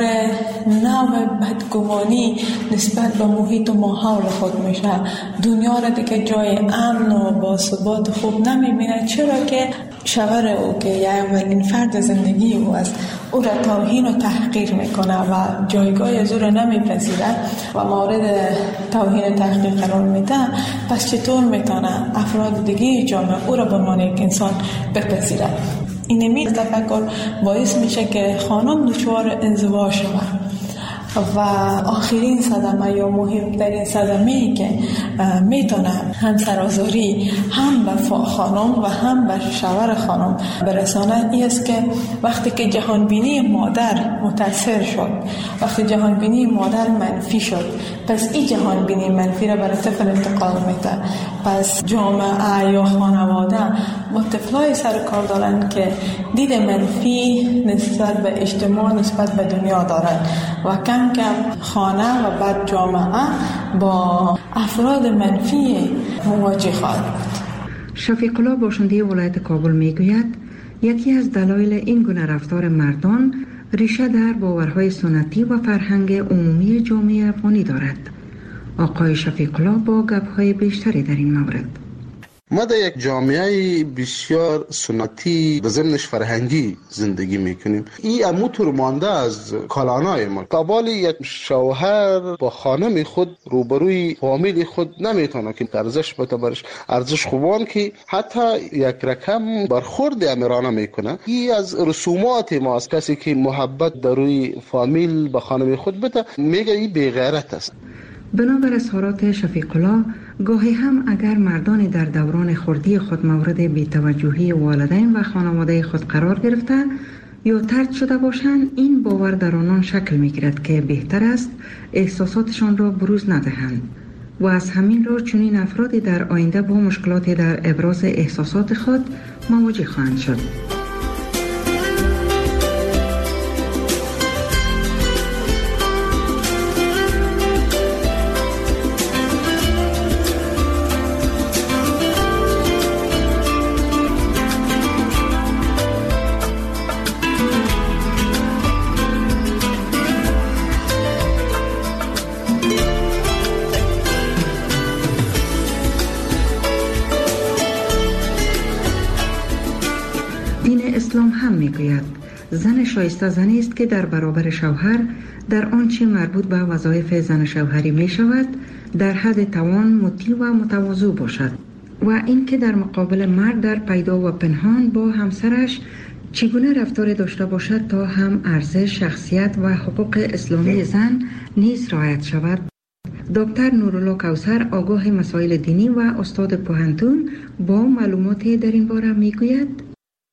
نوع بدگمانی نسبت به محیط و ماحول خود میشه. دنیا را دیگه جای امن و باثبات خوب نمیبینه، چرا که شوهر او که یه اولین فرد زندگی او است او را توهین و تحقیر میکنه و جایگاه از او را نمیپذیره و مورد توهین و تحقیر قرار میده. پس چطور میتونه افراد دیگه جامعه او را به عنوان یک انسان بپذیره؟ این تفکر باعث میشه که خانم دچار انزوا شود و آخرین صدمه یا مهمترین صدمه‌ای که میتونه همسرآزاری هم به خانم و هم به شوهر خانم برسانه این است که وقتی که جهانبینی مادر متاثر شد، وقتی جهانبینی مادر منفی شد، پس این جهانبینی منفی را برای طفل انتقال میده. پس جامعه یا خانواده با طفلای سر کار دارن که دید منفی نسبت به اجتماع، نسبت به دنیا دارن و کم خانه و بعد جامعه با افراد منفی مواجه خواهد بود. شفیق الله باشنده ولایت کابل میگوید یکی از دلایل این گونه رفتار مردان ریشه در باورهای سنتی و فرهنگ عمومی جامعه افغانی دارد. آقای شفیق الله با گپ‌های بیشتری در این مورد. ما در یک جامعه بسیار سنتی و ضمنش فرهنگی زندگی میکنیم. این اموتور مانده از کالانای ما. قبال یک شوهر با خانم خود روبروی فامیل خود نمیتونه که ارزش بتبرش ارزش خوبان که حتی یک رقم برخورد امیرانه میکنه. این از رسومات ما است. کسی که محبت در روی فامیل با خانم خود بده میگه این بی‌غیرت است. بنابر اظهارات شفیق الله، گاهی هم اگر مردان در دوران خردی خود مورد بی‌توجهی والدین و خانواده خود قرار گرفته یا طرد شده باشند، این باور در آنان شکل می‌گیرد که بهتر است احساساتشان را بروز ندهند و از همین رو چنین افرادی در آینده با مشکلاتی در ابراز احساسات خود مواجه خواهند شد. اسلام هم میگوید زن شایسته زنی است که در برابر شوهر در آنچه مربوط به وظایف زن شوهری می شود در حد توان مطیع و متواضع باشد و اینکه در مقابل مرد در پیدا و پنهان با همسرش چگونه رفتار داشته باشد تا هم ارزش، شخصیت و حقوق اسلامی زن نیز رعایت شود. دکتر نورالله کوثر، آگاه مسائل دینی و استاد پوهنتون، با معلوماتی در این باره میگوید: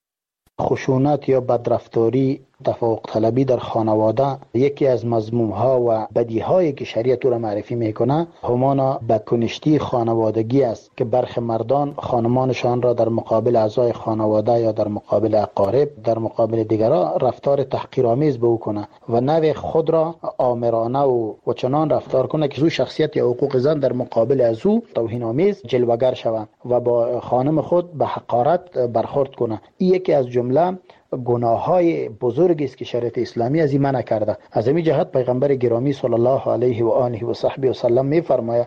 خشونت یا بدرفتاری، تفوق طلبی در خانواده یکی از مذموم‌ها و بدیهایی که شریعت را معرفی میکنه همانا بدکنشتی خانوادگی است که برخی مردان خانمانشان را در مقابل اعضای خانواده یا در مقابل اقارب، در مقابل دیگران رفتار تحقیرآمیز به او کنه و نوع خود را آمرانه و چنان رفتار کنه که زو شخصیت یا حقوق زن در مقابل از او توهین‌آمیز جلوگر شوند و با خانم خود به حقارت برخورد کنه. این یکی از جمله گناه‌های بزرگی است که شریعت اسلامی از این منع کرده. از همین جهت پیغمبر گرامی صلی الله علیه و آله و صحبه و سلم می‌فرماید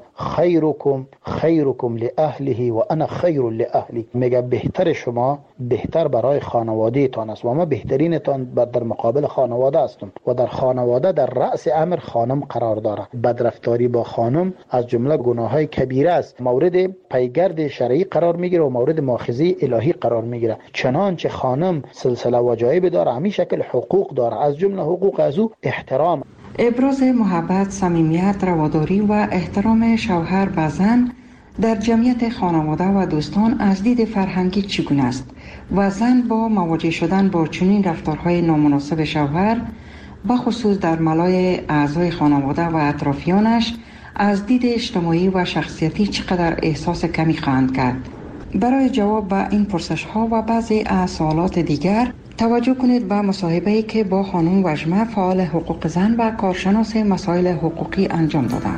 خیرکم لاهله و انا خیر لاهلی. میگه بهتر شما بهتر برای خانواده تان است و ما بهترین تان در مقابل خانواده هستم و در خانواده در رأس امر خانم قرار داره. بدرفتاری با خانم از جمله گناه‌های کبیره است، مورد پیگرد شرعی قرار میگیره و مورد مؤاخذه الهی قرار میگیره. چنانچه خانم سلسله وجایب داره، همین شکل حقوق داره، از جمله حقوق از او احترام. ابراز محبت، صمیمیت، رواداری و احترام شوهر به زن در جمعیت خانواده و دوستان از دید فرهنگی چگونه است و زن با مواجه شدن با چنین رفتارهای نامناسب شوهر بخصوص در ملای اعضای خانواده و اطرافیانش از دید اجتماعی و شخصیتی چقدر احساس کمی خواهند کرد؟ برای جواب به این پرسش ها و بعضی از سوالات دیگر توجه کنید به مصاحبه‌ای که با خانم وژمه، فعال حقوق زن و کارشناس مسائل حقوقی انجام دادم.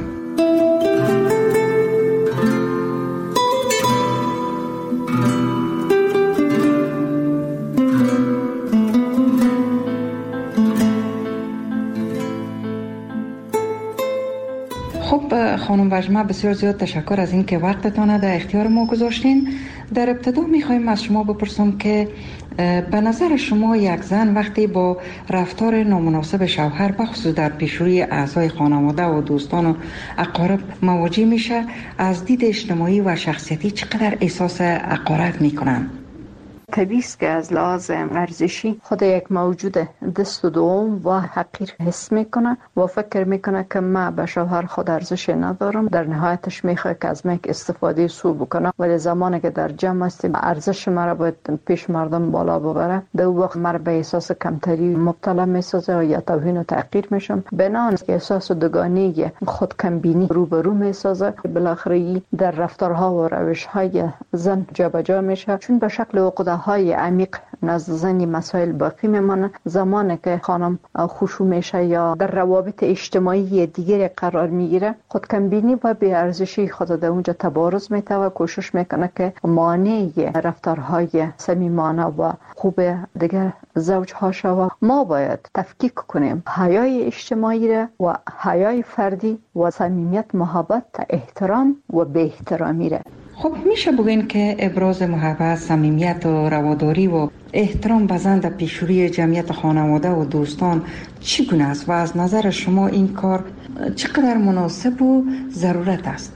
خب خانم وژمه، بسیار زیاد تشکر از این که وقتتان در اختیار ما گذاشتین. در ابتدا میخوایم از شما بپرسم که به نظر شما یک زن وقتی با رفتار نامناسب شوهر بخصوص در پیشروی اعضای خانواده و دوستان و اقارب مواجه میشه، از دید اجتماعی و شخصیتی چقدر احساس حقارت میکنن؟ طبیعی است که از لحاظ ارزشی خود یک موجود دست و دوم و حقیر حس میکنه و فکر میکنه که من به شوهر خود ارزش ندارم. در نهایتش میخواد که از من استفاده سو بکنه، ولی زمانی که در جمع است ارزش مرا باید پیش مردم بالا ببره، در وقت مرا به احساس کمتری مبتلا میسازه یا توهین و تحقیر میشم. بنان احساس دوگانگی، خود کمبینی روبرو میسازه. بالاخره در رفتارها و روشهای زن جابجا میشه، چون به شکل عقده های عمیق نزد زنی مسائل باقی میمانه. زمانی که خانم خشوع میشه یا در روابط اجتماعی دیگری قرار میگیره، خود کمبینی و بی ارزشی خود در اونجا تبارز میده و کوشش میکنه که مانع رفتارهای صمیمانه و خوبه دیگه زوج ها شود. ما باید تفکیک کنیم حیای اجتماعی را و حیای فردی و صمیمیت، محبت، احترام و بی احترامی را. خب میشه بگین که ابراز محبت، صمیمیت و رواداری و احترام به زن در پیشروی جمعیت خانواده و دوستان چگونه است و از نظر شما این کار چقدر مناسب و ضرورت است؟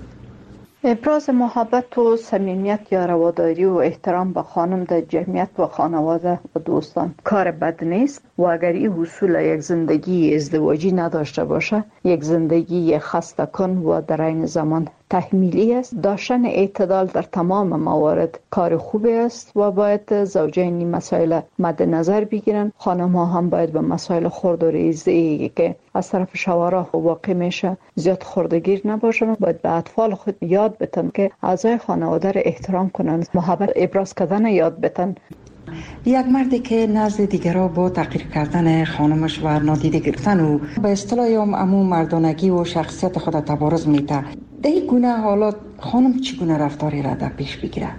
ابراز محبت و صمیمیت یا رواداری و احترام به خانم در جمعیت و خانواده و دوستان کار بد نیست و اگر این حصول یک زندگی ازدواجی نداشته باشه، یک زندگی خسته کن و در این زمان تحمیلی است، داشتن اعتدال در تمام موارد کار خوبی است و باید زوجین این مسائل مد نظر بگیرن. خانم ها هم باید به مسائل خرد و ریزی که از طرف شوهرها واقع میشه زیاد خردگیر نباشن. باید به اطفال خود یاد بدن که اعضای خانواده را احترام کنن، محبت ابراز کردن یاد بدن. یک مردی که نزد دیگرها با تحقیر کردن خانمش و نادیده گرفتن و به اصطلاح عموم مردانگی و شخصیت خود تبارز میده، در این گونه حالات خانم چگونه رفتاری را در پیش بگیره؟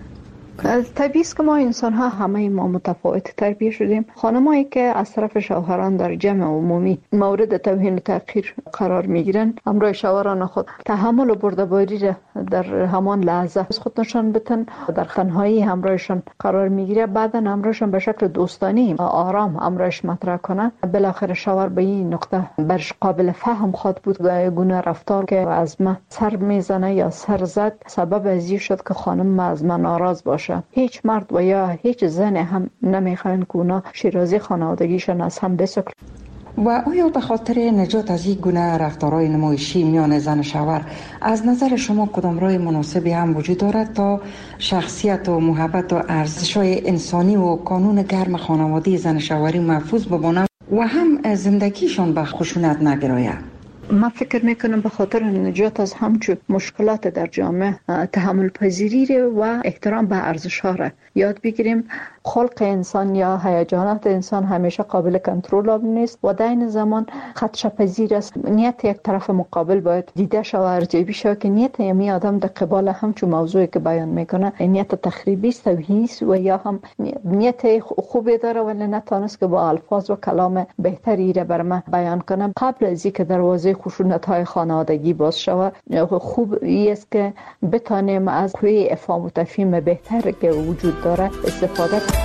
طبیعی است که ما انسان ها همه ما متفاوت تربیت شدیم. خانمایی که از طرف شوهران در جمع عمومی مورد توهین و تحقیر قرار میگیرن، همراه شوهران خود تحمل و بردباری را در همان لحظه از خود نشان بدن، در تنهایی همراهشان قرار میگیره، بعدا همراهشان به شکل دوستانی آرام همراهش مطرح کنه. بالاخره شوهر به این نقطه برش قابل فهم خود بود گونه رفتار که از من سر میزنه یا سر زد سبب از این شد که خانم از من ناراض باشه. هیچ مرد و یا هیچ زن هم نمیخواین که اونا شیرازی خانوادگیشان از هم بسکل. و آیا به خاطر نجات از این گونه رفتارهای نمایشی میان زن و شوهر از نظر شما کدام راه مناسبی هم وجود دارد تا شخصیت و محبت و ارزش‌های انسانی و قانون گرم خانوادگی زن و شوهری محفوظ بماند و هم زندگیشان به خشونت نگراید؟ من فکر میکنم به خاطر نجات از همچون مشکلات در جامعه تحمل پذیری و احترام به ارزش ها را یاد بگیریم. خلق انسان یا هیجانات انسان همیشه قابل کنترل نیست و در این زمان خدشه پذیر است. نیت یک طرف مقابل باید دیده شود و ارزیابی شود که نیت یمی آدم در قبال همچون موضوعی که بیان میکنه نیت تخریبی است، توهینی است و یا هم نیت خوبی داره ولی نتونست که با الفاظ و کلام بهتری را بر من بیان کنه. قبل از اینکه دروازه خشونت‌های خانوادگی باز شود، خوب است که بتانیم از کوی افهام و تفهیم بهتر که وجود داره استفاده کنیم.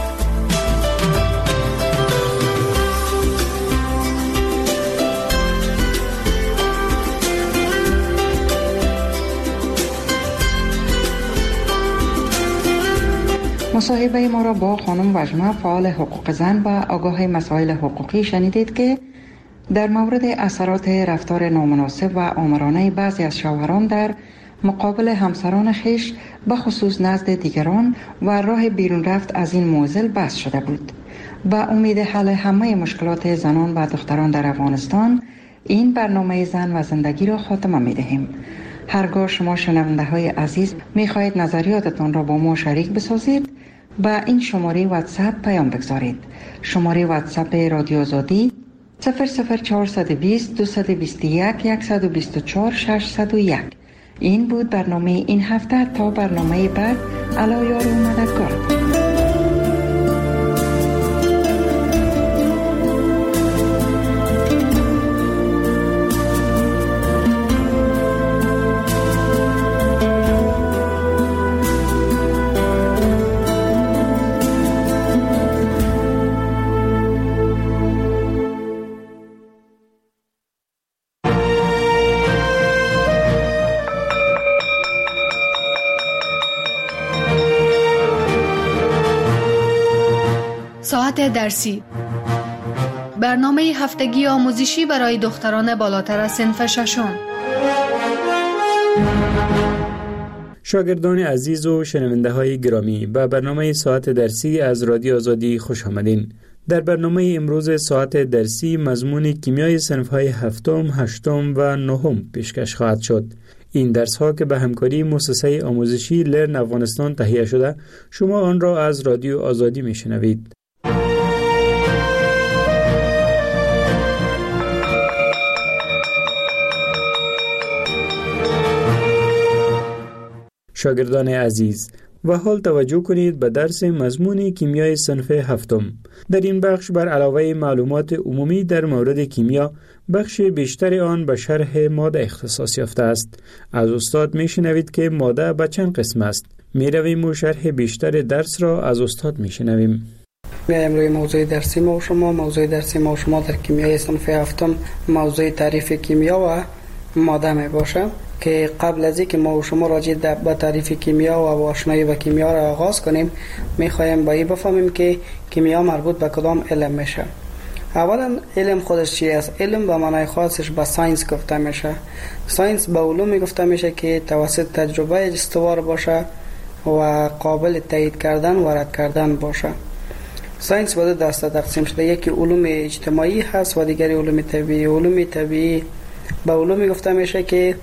مصاحبه ما را با خانم وجمه فعال حقوق زن و آگاه مسائل حقوقی شنیدید که در مورد اثرات رفتار نامناسب و آمرانه بعضی از شوهران در مقابل همسران خیش به خصوص نزد دیگران و راه بیرون رفت از این معضل بحث شده بود. با امید حل همه مشکلات زنان و دختران در افغانستان این برنامه زن و زندگی را خاتمه می دهیم. هرگاه شما شنونده های عزیز می خواهید نظریاتتان را با ما شریک بسازید با این شماره واتساپ پیام بگذارید. شماره واتساپ رادیو آزادی 00420 221 124 601. این بود برنامه این هفته. تا برنامه بعد، علا یار و مددگار. ساعت درسی، برنامه هفتگی آموزشی برای دختران بالاتر از صنف ششم. شاگردان عزیز و شنونده های گرامی، به برنامه ساعت درسی از رادیو آزادی خوش آمدین. در برنامه امروز ساعت درسی مضمون کیمیای صنف های هفتم، هشتم و نهم پیشکش خواهد شد. این درس ها که به همکاری مؤسسه آموزشی لرن افغانستان تهیه شده، شما آن را از رادیو آزادی میشنوید. شاگردان عزیز، و حال توجه کنید به درس مضمون کیمیای صنف هفتم. در این بخش بر علاوه معلومات عمومی در مورد کیمیا، بخش بیشتر آن به شرح ماده اختصاص یافته است. از استاد میشنوید که ماده به چند قسم است. میرویم و شرح بیشتر درس را از استاد میشنویم. امروز موضوع درسی ما و شما در کیمیای صنف هفتم موضوع تعریف کیمیا و ماده می باشه که قبل از اینکه ما و شما راجع به تعریف کیمیا و آشنایی با کیمیا را آغاز کنیم میخوایم با این بفهمیم که کیمیا مربوط به کدام علم میشه. اولا علم خودش چی است؟ علم به معنای خاصش به ساینس گفته میشه. ساینس به علومی گفته میشه که توسط تجربه استوار باشه و قابل تایید کردن و رد کردن باشه. ساینس به دو دسته تقسیم شده، یکی علوم اجتماعی هست و دیگری علوم طبیعی. علوم طبیعی به علومی گفته میشه که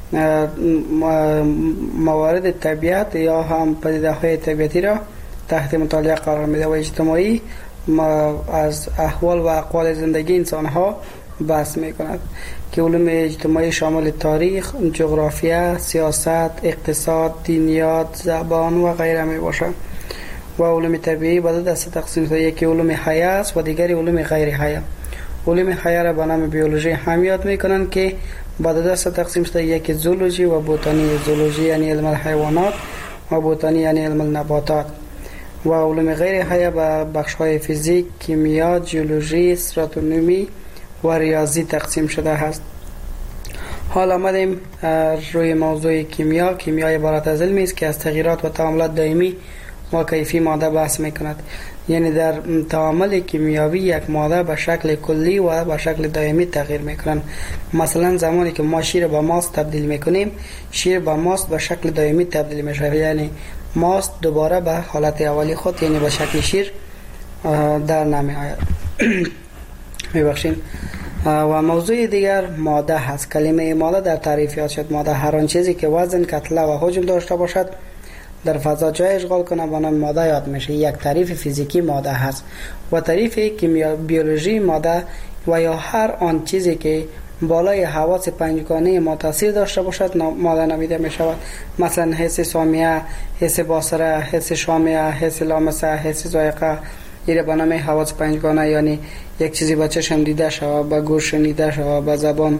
موارد طبیعت یا هم پدیده های طبیعتی را تحت مطالعه قرار میده، و اجتماعی از احوال و اقوال زندگی انسان ها بحث میکند که علوم اجتماعی شامل تاریخ، جغرافیا، سیاست، اقتصاد، دینیات، زبان و غیره می باشه. و علوم طبیعی به دو دسته تقسیم شده، یکی علوم حیه است و دیگری علوم غیر حیه. علوم حیه را به نام بیولوژی هم یاد میکنن که به دو دسته تقسیم شده، یکی زولوژی و بوتانی. زولوژی یعنی علم الحیوانات و بوتانی یعنی علم النباتات. و علوم غیر حیه به بخش های فیزیک، کیمیا، جیولوژی، استراتونومی و ریاضی تقسیم شده است. حال آمدیم روی موضوع کیمیا. کیمیا عبارت از علمی است که از تغییرات و تعاملات دائمی و کیفی ماده بحث میکند. یعنی در تعامل کیمیاوی یک ماده به شکل کلی و به شکل دائمی تغییر میکنند. مثلا زمانی که ما شیر به ماست تبدیل میکنیم، شیر به ماست به شکل دائمی تبدیل میشه، یعنی ماست دوباره به حالت اولی خود یعنی به شکل شیر در نمی آید. میبخشین. و موضوع دیگر ماده هست. کلمه ماده در تعریف یاد شد. ماده هر آن چیزی که وزن، کتله و حجم داشته باشد در فضا جای اشغال کنه به نام ماده یاد میشه. یک تعریف فیزیکی ماده هست. و تعریف کیمیا بیولوژی ماده و یا هر آن چیزی که بالای حواس پنجگانه ما تاثیر داشته باشد ماده نامیده می شود. مثلا حس سامیه، حس باصره، حس شامعه، حس لامسه، حس ذائقه. این به نام حواس پنجگانه، یعنی یک چیزی با چشم دیده شود، با گوش شنیده شود، با زبان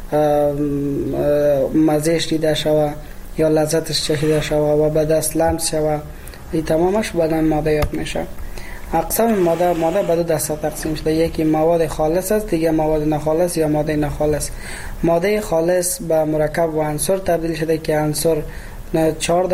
مزهش دیده شود یا لذتش چشیده شود و به دست لمس شود. این تمامش به نام ماده یاد میشه. اقسام ماده به دو دسته تقسیم شده، یکی مواد خالص است، دیگه مواد ناخالص یا ماده ناخالص. ماده خالص به مرکب و عنصر تبدیل شده که عنصر 4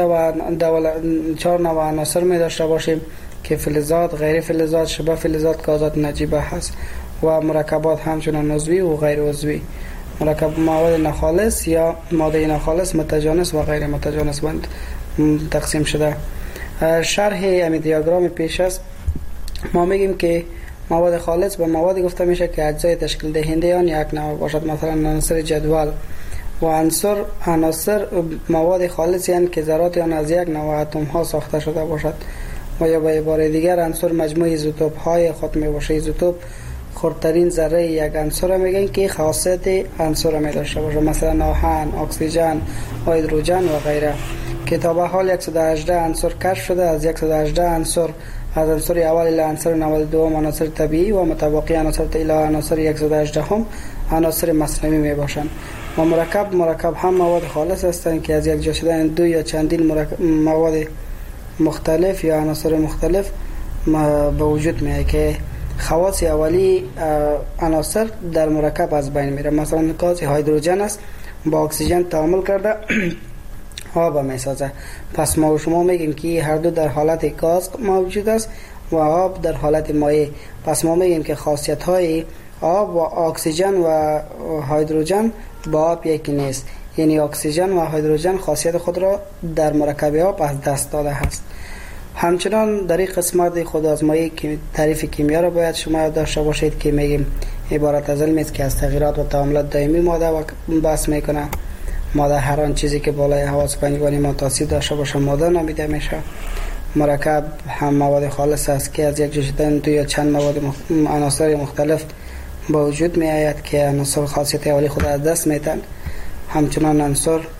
نوع عناصر می داشته باشیم که فلزات، غیر فلزات، شبه فلزات، گازات نجیبه هست و مرکبات همچنان عضوی و غیر عضوی. مرکب مواد ناخالص یا ماده ناخالص متجانس و غیر متجانس بند تقسیم شده. شرح امی دیاگرام پیش است. ما میگیم که مواد خالص به موادی گفته میشه که اجزای تشکیل دهنده آن یک نوع باشد، مثلا عناصر جدول. و عناصر مواد خالص یعنی که ذرات آن از یک نوع اتم ها ساخته شده باشد. و یا به عباره دیگر عنصر مجموع ایزوتوپ های خود می باشه. ایزوتوپ خردترین ذره یک عنصر میگن که خاصیت عنصر می داشته باشه، مثلا آهن، اکسیژن، هیدروژن و غیره. که تا به حال 118 عنصر کشف شده. از 118 عنصر از عنصر اول الی عنصر 92 عناصر طبیعی و متبقی عناصر الی عناصر 118 هم عناصر مصنوعی می باشند. و مرکب هم مواد خالص هستند که از یک جا شدن دو یا چندین مواد مختلف یا عناصر مختلف به وجود میاد که خواص اولی عناصر در مرکب از بین میره. مثلا گاز هیدروژن است، با اکسیژن تعامل کرده آب میسازه. پس ما و شما میگیم که هر دو در حالت گاز موجود است و آب در حالت مایع. پس ما میگیم که خاصیت های آب و اکسیژن و هیدروژن با آب یکی نیست، یعنی اکسیژن و هیدروژن خاصیت خود را در مرکب آب از دست داده است. همچنان در این قسمت خود آزمایی که تعریف کیمیا را باید شما داشته باشید که میگیم عبارت از علمی است که از تغییرات و تعاملات دائمی ماده بحث میکنه. ماده هر آن چیزی که بالای حواس پنجگانه ما تاثیر داشته باشه ماده نامیده میشه. مرکب هم مواد خالص است که از یک جا شدن دو یا چند مواد عناصر مختلف با وجود می آید که عناصر خاصیت اولی خود از دست میتن. همچنان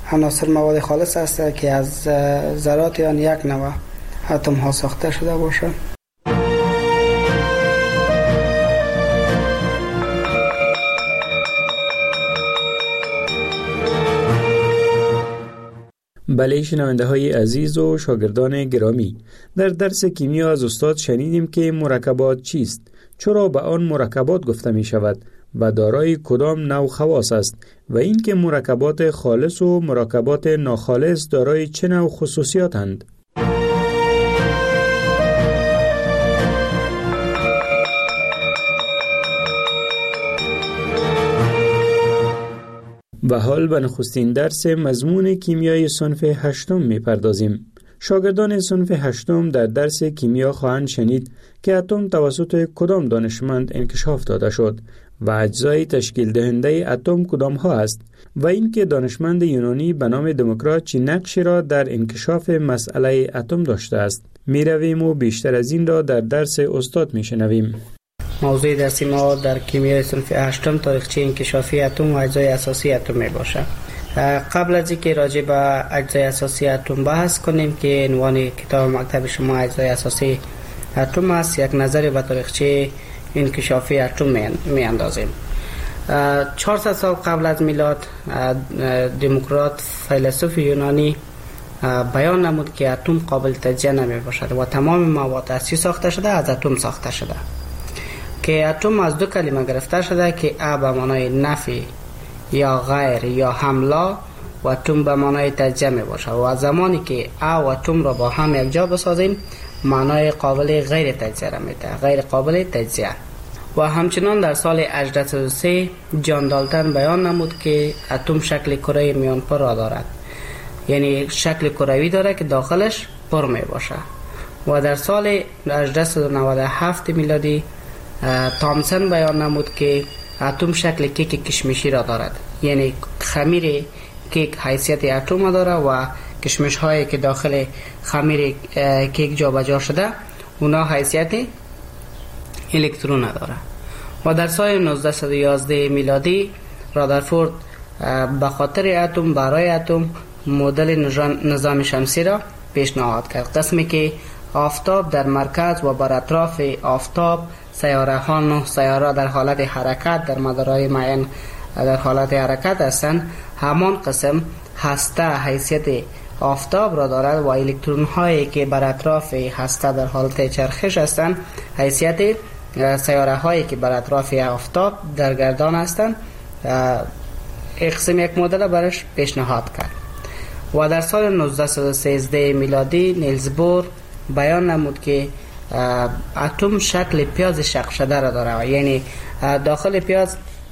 عناصر مواد خالص است که از ذرات یا یک نوع اتم ها ساخته شده باشه. بله شنونده های عزیز و شاگردان گرامی، در درس کیمیا از استاد شنیدیم که مرکبات چیست، چرا به آن مرکبات گفته می شود و دارای کدام نوع خواص است و اینکه مرکبات خالص و مرکبات ناخالص دارای چه نوع خصوصیاتند. و حال به نخستین درس مضمون کیمیای صنف هشتم می پردازیم. شاگردان صنف هشتم در درس کیمیا خواهند شنید که اتم توسط کدام دانشمند انکشاف داده شد و اجزای تشکیل دهنده اتم کدام ها است و اینکه دانشمند یونانی به نام دموکریت چه نقشی را در انکشاف مسئله اتم داشته است. می رویم و بیشتر از این را در درس استاد می شنویم. موضوع درسی ما در کیمیای صنف هشتم تاریخچه انکشافی اتم و اجزای اساسی اتم می باشه. قبل از اینکه راجع به اجزای اساسی اتم بحث کنیم که عنوان کتاب مکتب شما اجزای اساسی اتم است، یک نظری به تاریخچه انکشافی اتم می اندازیم. 400 سال قبل از میلاد دموکریت فیلسوف یونانی بیان نمود که اتم قابل تجزیه نمی باشد و تمام مواد از چی ساخته شده؟ از اتم ساخته شده، که اتم از دو کلمه گرفته شده که ا به معنای نفی یا غیر یا حمله و اتم به معنای تجزیه می باشه و زمانی که ا و اتم را با هم یک جا بسازیم معنای قابل غیر تجزیه را میده، غیر قابل تجزیه. و همچنان در سال 1803 جان دالتن بیان نمود که اتم شکل کره میانپر را دارد، یعنی شکل کروی داره که داخلش پر می باشه. و در سال 1897 میلادی تامسون بیان نمود که اتم شکل کیک کشمشی را دارد، یعنی خمیر کیک حیثیت اتم داره و کشمش هایی که داخل خمیر کیک جابجا شده اونا حیثیت الکترون داره. و در سال 1911 میلادی رادرفورد به خاطر اتم برای اتم مدل نظام شمسی را پیشنهاد کرد، قسمی که آفتاب در مرکز و بر اطراف آفتاب سیاره ها 9 سیاره در حالت حرکت در مدارهای معین در حالت حرکت هستند. همان قسم هسته حیثیت آفتاب را دارد و الکترون هایی که بر اطراف هسته در حالت چرخش هستند حیثیت سیاره هایی که بر اطراف آفتاب در گردان هستند. قسم یک مدل برش پیشنهاد کرد. و در سال 1913 میلادی نیلز بور بیان نمود که اتم شکل پیاز شق شده را داره، یعنی داخل پیاز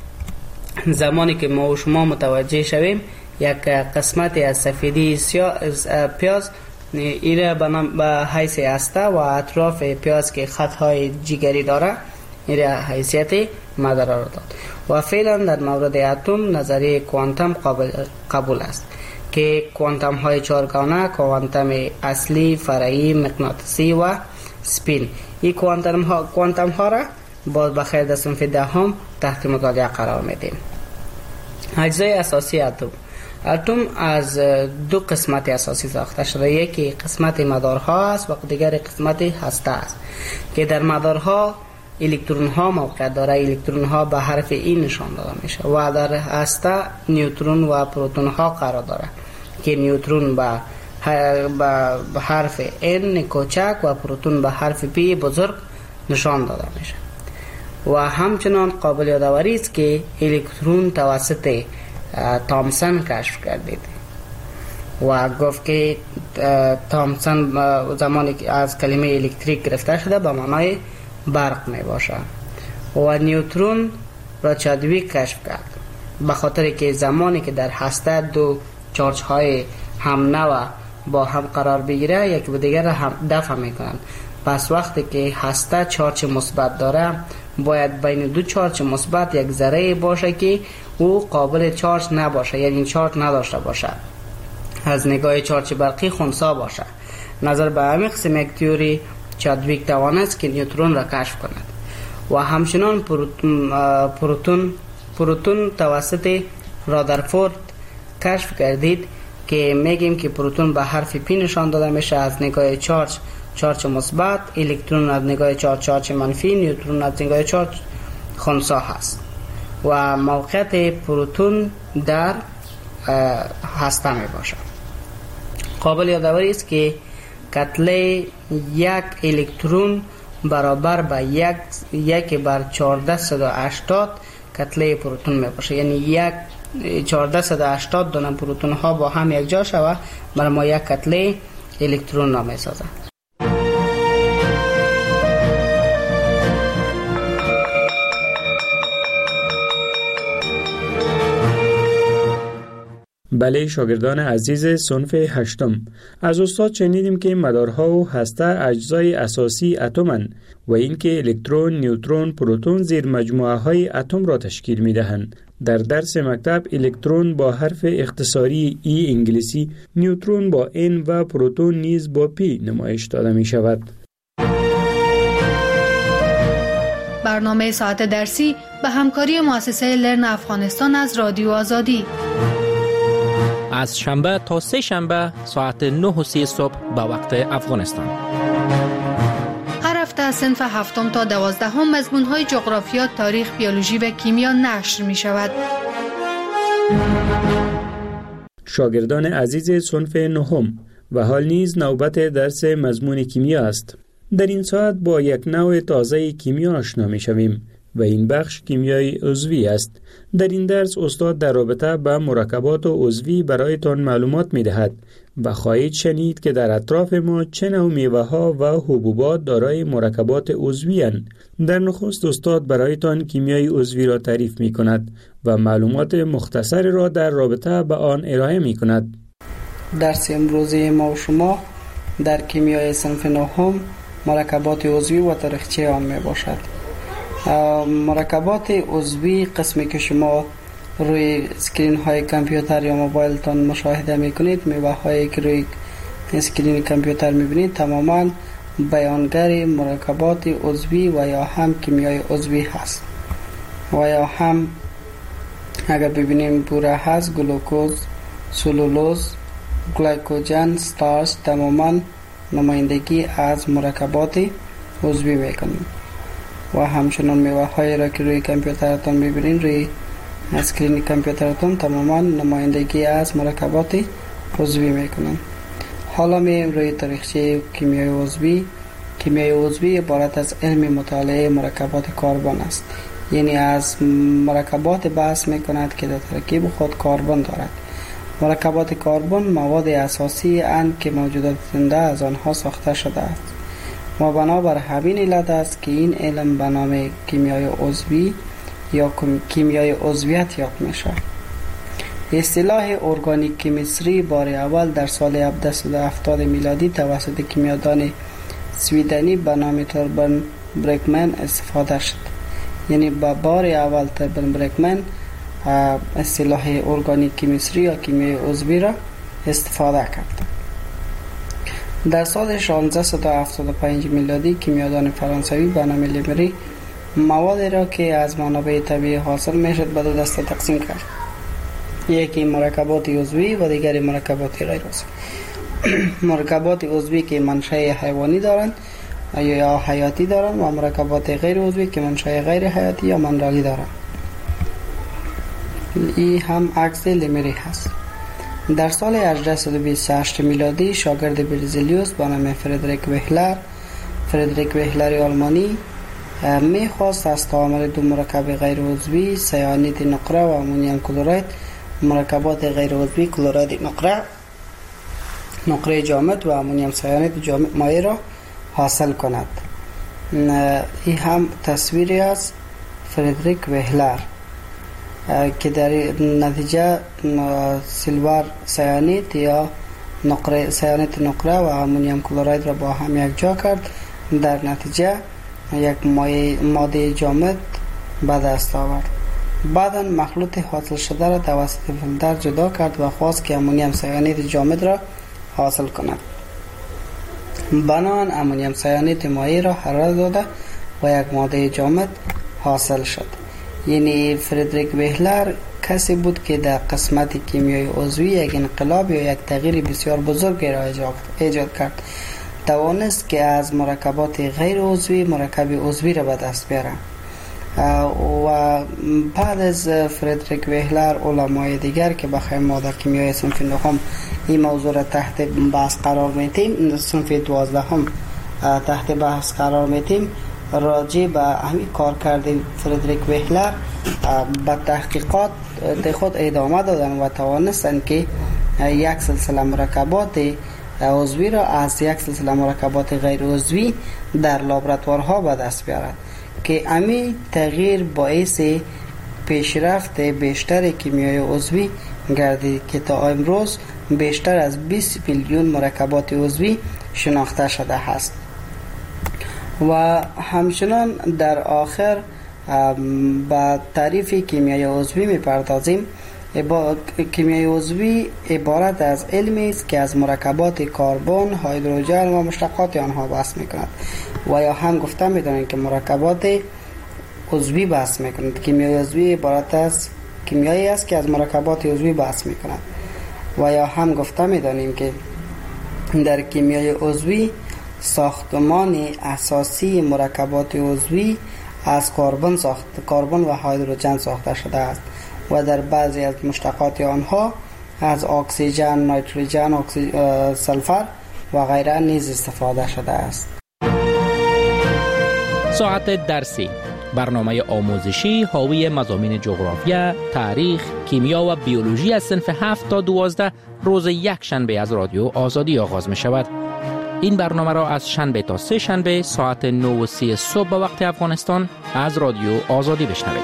زمانی که ما و شما متوجه شویم یک قسمت از سفیدی پیاز ایره به حیث هسته و اطراف پیاز که خطهای جگری داره ایره حیثیت مدار را داد. و فعلا در مورد اتم نظریه کوانتم قبول است که کوانتم های چهارگانه، کوانتم اصلی، فرعی، مغناطیسی و سپین، این کوانتم ها را باز بخیر در صنف دهم تحت مطالعه قرار میدیم. اجزای اساسی اتم از دو قسمت اساسی ساخته شده، یکی قسمت مدارها است و دیگر قسمت هسته است که در مدارها الکترون ها موقع داره، الکترون ها به حرف ای نشان داده میشه و در هسته نیوترون و پروتون ها قرار داره که نیوترون به حرف N کوچک و پروتون به حرف P بزرگ نشان داده میشه. و همچنان قابل یادآوری است که الکترون توسط تامسون کشف گردید و گفت که تامسون زمانی که از کلمه الکتریک گرفته شده به معنای برق می باشه. و نیوترون را چادویک کشف کرد به خاطر که زمانی که در هسته دو چارج های هم نوع با هم قرار بگیره یک به دیگر هم دفع میکنند. پس وقتی که هسته چارج مثبت داره باید بین دو چارج مثبت یک ذره باشه که او قابل چارج نباشه، یعنی چارج نداشته باشه، از نگاه چارج برقی خنثی باشه. نظر به همین قسم یک تئوری چادویک توانست که نیوترون را کشف کند. و همچنان پروتون توسط رادرفورد کشف گردید که میگیم که پروتون به حرف پی نشان داده میشه از نگاه چارج مثبت، الکترون از نگاه چارج منفی، نیوترون از نگاه چارج خنثی هست و موقعیت پروتون در هسته می باشد. قابل یادآوری است که کتله یک الکترون برابر به 1/1480 کتله پروتون می باشه، یعنی 1480 دانه پروتون ها با هم یک جا شود برای ما یک کتله الکترون را می سازد. بله شاگردان عزیز صنف هشتم، از استاد شنیدیم که مدارها و هسته اجزای اساسی اتم‌اند و اینکه الکترون، نیوترون، پروتون زیر مجموعه های اتم را تشکیل می دهند. در درس مکتب الکترون با حرف اختصاری ای انگلیسی، نیوترون با N و پروتون نیز با P نمایش داده می شود. برنامه ساعت درسی به همکاری مؤسسه لرن افغانستان از رادیو آزادی از شنبه تا سه شنبه ساعت 9:30 صبح به وقت افغانستان. هر هفته از صنف هفتم تا 12 مضمون‌های جغرافیا، تاریخ، بیولوژی و کیمیا نشر می شود. شاگردان عزیز صنف نهم و حال نیز نوبت درس مضمون کیمیا است. در این ساعت با یک نوع تازه کیمیا آشنا می شویم و این بخش کیمیای عضوی است. در این درس استاد در رابطه با مرکبات عضوی برایتان معلومات می دهد و خواهید شنید که در اطراف ما چه نوع میوه ها و حبوبات دارای مرکبات عضوی اند. در نخست استاد برایتان کیمیای عضوی را تعریف می کند و معلومات مختصر را در رابطه با آن ارائه می کند. درس امروزی ما و شما در کیمیای صنف نهم مرکبات عضوی و تاریخچه آن می باشد. مرکبات عضوی قسمی که شما روی اسکرین های کامپیوتر یا موبایل تان مشاهده میکنید، میوه هایی که روی اسکرین کامپیوتر میبینید تماما بیانگر مرکبات عضوی و یا هم کیمیای عضوی هست و یا هم اگر ببینیم بوره هست، گلوکوز، سلولوز، گلیکوژن، استارچ تماما نمایندگی از مرکبات عضوی میکنیم و همچنان میوه هایی را که روی کامپیوترتان میبینید روی اسکرین کامپیوترتان تماما نمایندگی از مرکبات عضوی میکنند. حالا میایم روی تاریخچه کیمیای عضوی. کیمیای عضوی عبارت از علم مطالعه مرکبات کربن است، یعنی از مرکبات بحث میکند که در ترکیب خود کربن دارد. مرکبات کربن مواد اساسی اند که موجودات زنده از آنها ساخته شده است و بنابر همین علت است که این علم به نام کیمیای عضوی یا کیمیای عضویت یاد میشه. اصطلاح ارگانیک کیمیستری بار اول در سال 1770 میلادی توسط کیمیادان سویدنی به نام توربن برکمن استفاده شد. یعنی به بار اول توربن برکمن اصطلاح ارگانیک کیمیستری یا کیمیای عضوی را استفاده کرد. در سال 1675 میلادی کیمیادان فرانسوی به نام لیمری موادی را که از منابع طبیعی حاصل میشد به دو دسته تقسیم کرد. یکی مرکبات عضوی و دیگری مرکبات غیر عضوی. مرکبات عضوی که منشأ حیوانی دارند یا حیاتی دارند و مرکبات غیر عضوی که منشأ غیر حیاتی یا منرالی دارند. این هم عکس لیمری هست. در سال 1828 میلادی شاگرد برزیلیوس به نام فردریک وهلر آلمانی میخواست از تعامل دو مرکب غیر عضوی سیانید نقره و امونیوم کلراید مرکبات غیر عضوی کلراید نقره جامد و امونیوم سیانید جامد مایع را حاصل کند. این هم تصویری از فردریک وهلر که در نتیجه سیلور سیانید یا سیانید نقره و امونیوم کلراید را با هم یک جا کرد. در نتیجه یک ماده جامد به دست آورد. بعدا مخلوط حاصل شده را توسط فیلتر جدا کرد و خواست که امونیوم سیانید جامد را حاصل کند. بنابراین امونیوم سیانید مایع را حرارت داده و یک ماده جامد حاصل شد. یعنی فردریک وهلر کسی بود که در قسمت کیمیای عضوی یک انقلاب یا یک تغییر بسیار بزرگی را ایجاد کرد. توانست که از مرکبات غیر عضوی مرکب عضوی را به دست بیاره و بعد از فردریک وهلر علمای دیگر که بخیر ما در کیمیای صنف نهم این موضوع را تحت بحث قرار میتیم، صنف 12 هم تحت بحث قرار میتیم، راجع به همین کار کرده فردریک وهلر به تحقیقات خود ادامه دادن و توانستن که یک سلسله مرکبات عضوی را از یک سلسله مرکبات غیر عضوی در لابراتوارها به دست بیارد که همین تغییر باعث پیشرفت بیشتر کیمیای عضوی گردید که تا امروز بیشتر از 20 میلیون مرکبات عضوی شناخته شده است. و همچنان در آخر با تعریف کیمیای عضوی میپردازیم. کیمیای عضوی عبارت از علمی است که از مرکبات کربن، هیدروژن و مشتقات آنها بحث میکند و یا هم گفته میدانیم که مرکبات عضوی بحث میکند. کیمیای عضوی عبارت از کیمیایی است که از مرکبات عضوی بحث میکند و یا هم گفته میدانیم که در کیمیای عضوی ساختمان اساسی مرکبات عضوی از کربن و هیدروژن ساخته شده است و در بعضی از مشتقات آنها از اکسیژن، نیتروژن، سلفر و غیره نیز استفاده شده است. ساعت درسی، برنامه آموزشی حاوی مضامین جغرافیا، تاریخ، کیمیا و بیولوژی از صنف 7 تا 12 روز یک شنبه از رادیو آزادی آغاز می شود. این برنامه را از شنبه تا سه شنبه ساعت 9:30 صبح به وقت افغانستان از رادیو آزادی بشنوید.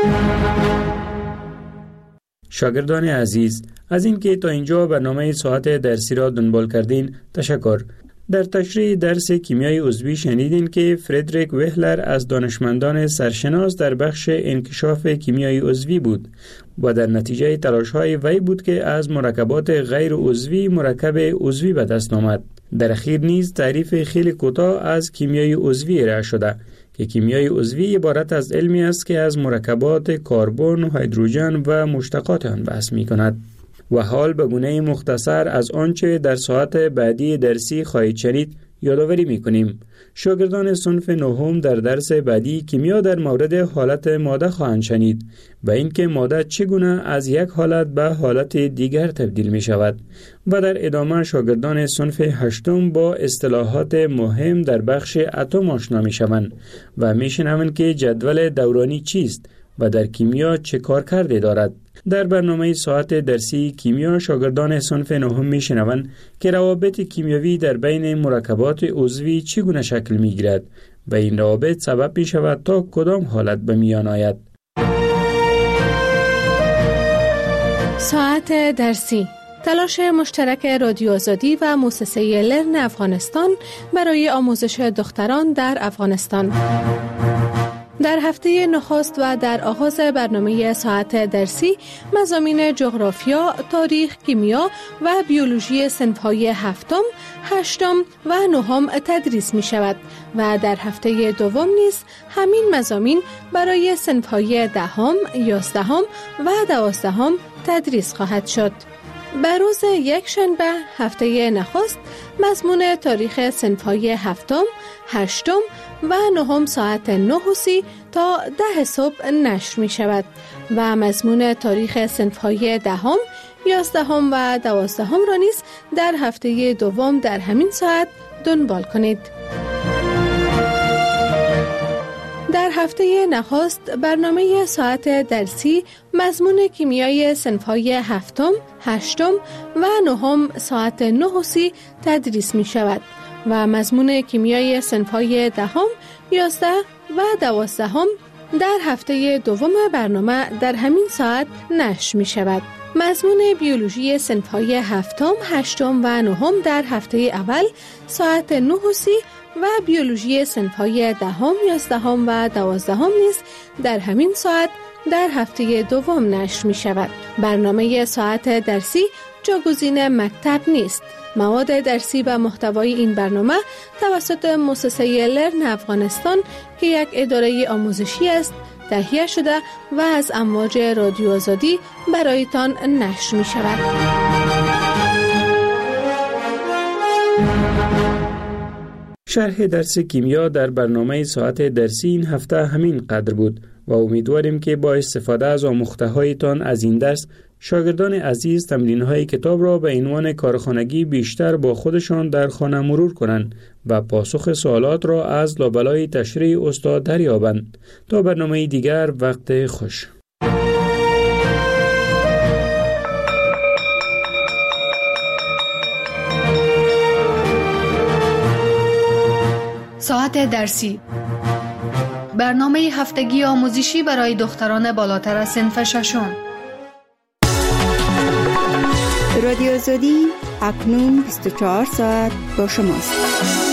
شاگردان عزیز، از اینکه تا اینجا برنامه ساعت درسی را دنبال کردین تشکر. در تشریح درس کیمیای عضوی شنیدین که فردریک وهلر از دانشمندان سرشناس در بخش انکشاف کیمیای عضوی بود و در نتیجه تلاش‌های وی بود که از مرکبات غیر عضوی مرکب عضوی به دست آمد. در اخیر نیز تعریف خیلی کوتاه از کیمیای عضوی ارائه شده که کیمیای عضوی عبارت از علمی است که از مرکبات کربن، هیدروژن و مشتقات آن بحث می‌کند. و حال به گونه مختصر از آنچه در ساعت بعدی درسی خواهید شنید یادآوری می‌کنیم. شاگردان صنف نهم در درس بعدی کیمیا در مورد حالت ماده خواهند شنید و اینکه ماده چگونه از یک حالت به حالت دیگر تبدیل می شود و در ادامه شاگردان صنف هشتم با اصطلاحات مهم در بخش اتم آشنا می شوند و می شنوند که جدول دورانی چیست و در کیمیا چه کارکردی دارد. در برنامه ساعت درسی کیمیا شاگردان صنف نهم میشنوند که روابط کیمیایی در بین مرکبات عضوی چگونه شکل میگیرد و این روابط سبب می شود تا کدام حالت به میان آید. ساعت درسی، تلاش مشترک رادیو آزادی و مؤسسه لرن افغانستان برای آموزش دختران در افغانستان. در هفته نخست و در آغاز برنامه ساعت درسی مضامین جغرافیا، تاریخ، کیمیا و بیولوژی صنف‌های هفتم، هشتم و نهم تدریس می شود و در هفته دوم نیز همین مضامین برای صنف‌های دهم، یازدهم و دوازدهم تدریس خواهد شد. بر روز یک شنبه هفته نخست مضمون تاریخ صنف‌های هفتم، هشتم و نهم ساعت 9:30 تا 10 صبح نشر می شود و مضمون تاریخ صنف‌های دهم، یازدهم و دوازدهم را نیز در هفته دوم در همین ساعت دنبال کنید. در هفته نخست برنامه ساعت درسی مضمون کیمیای صنف‌های هفتم، هشتم و نهم ساعت 9:30 تدریس می شود و مضمون کیمیای صنف‌های دهم، 11 و 12 در هفته دوم برنامه در همین ساعت نشر می شود. مضمون بیولوژی صنف‌های هفتم، هشتم و نهم در هفته اول ساعت 9:30 و بیولوژی صنف‌های دهم، 11 و 12 نیز در همین ساعت در هفته دوم نشر می شود. برنامه ساعت درسی جاگزین مکتب نیست. مواد درسی و محتوای این برنامه توسط مؤسسه لرن افغانستان که یک اداره آموزشی است تهیه شده و از امواج رادیو آزادی برایتان نشر می شود. شرح درس کیمیا در برنامه ساعت درسی این هفته همین قدر بود و امیدواریم که با استفاده از آموخته هایتان از این درس شاگردان عزیز تمرین‌های کتاب را به عنوان کارخانگی بیشتر با خودشان در خانه مرور کنند و پاسخ سوالات را از لابلای تشریح استاد دریابند. تا برنامه دیگر، وقت خوش. ساعت درسی، برنامه هفتگی آموزشی برای دختران بالاتر از صنف ششم. رادیو آزادی اکنون 24 ساعت با شماست.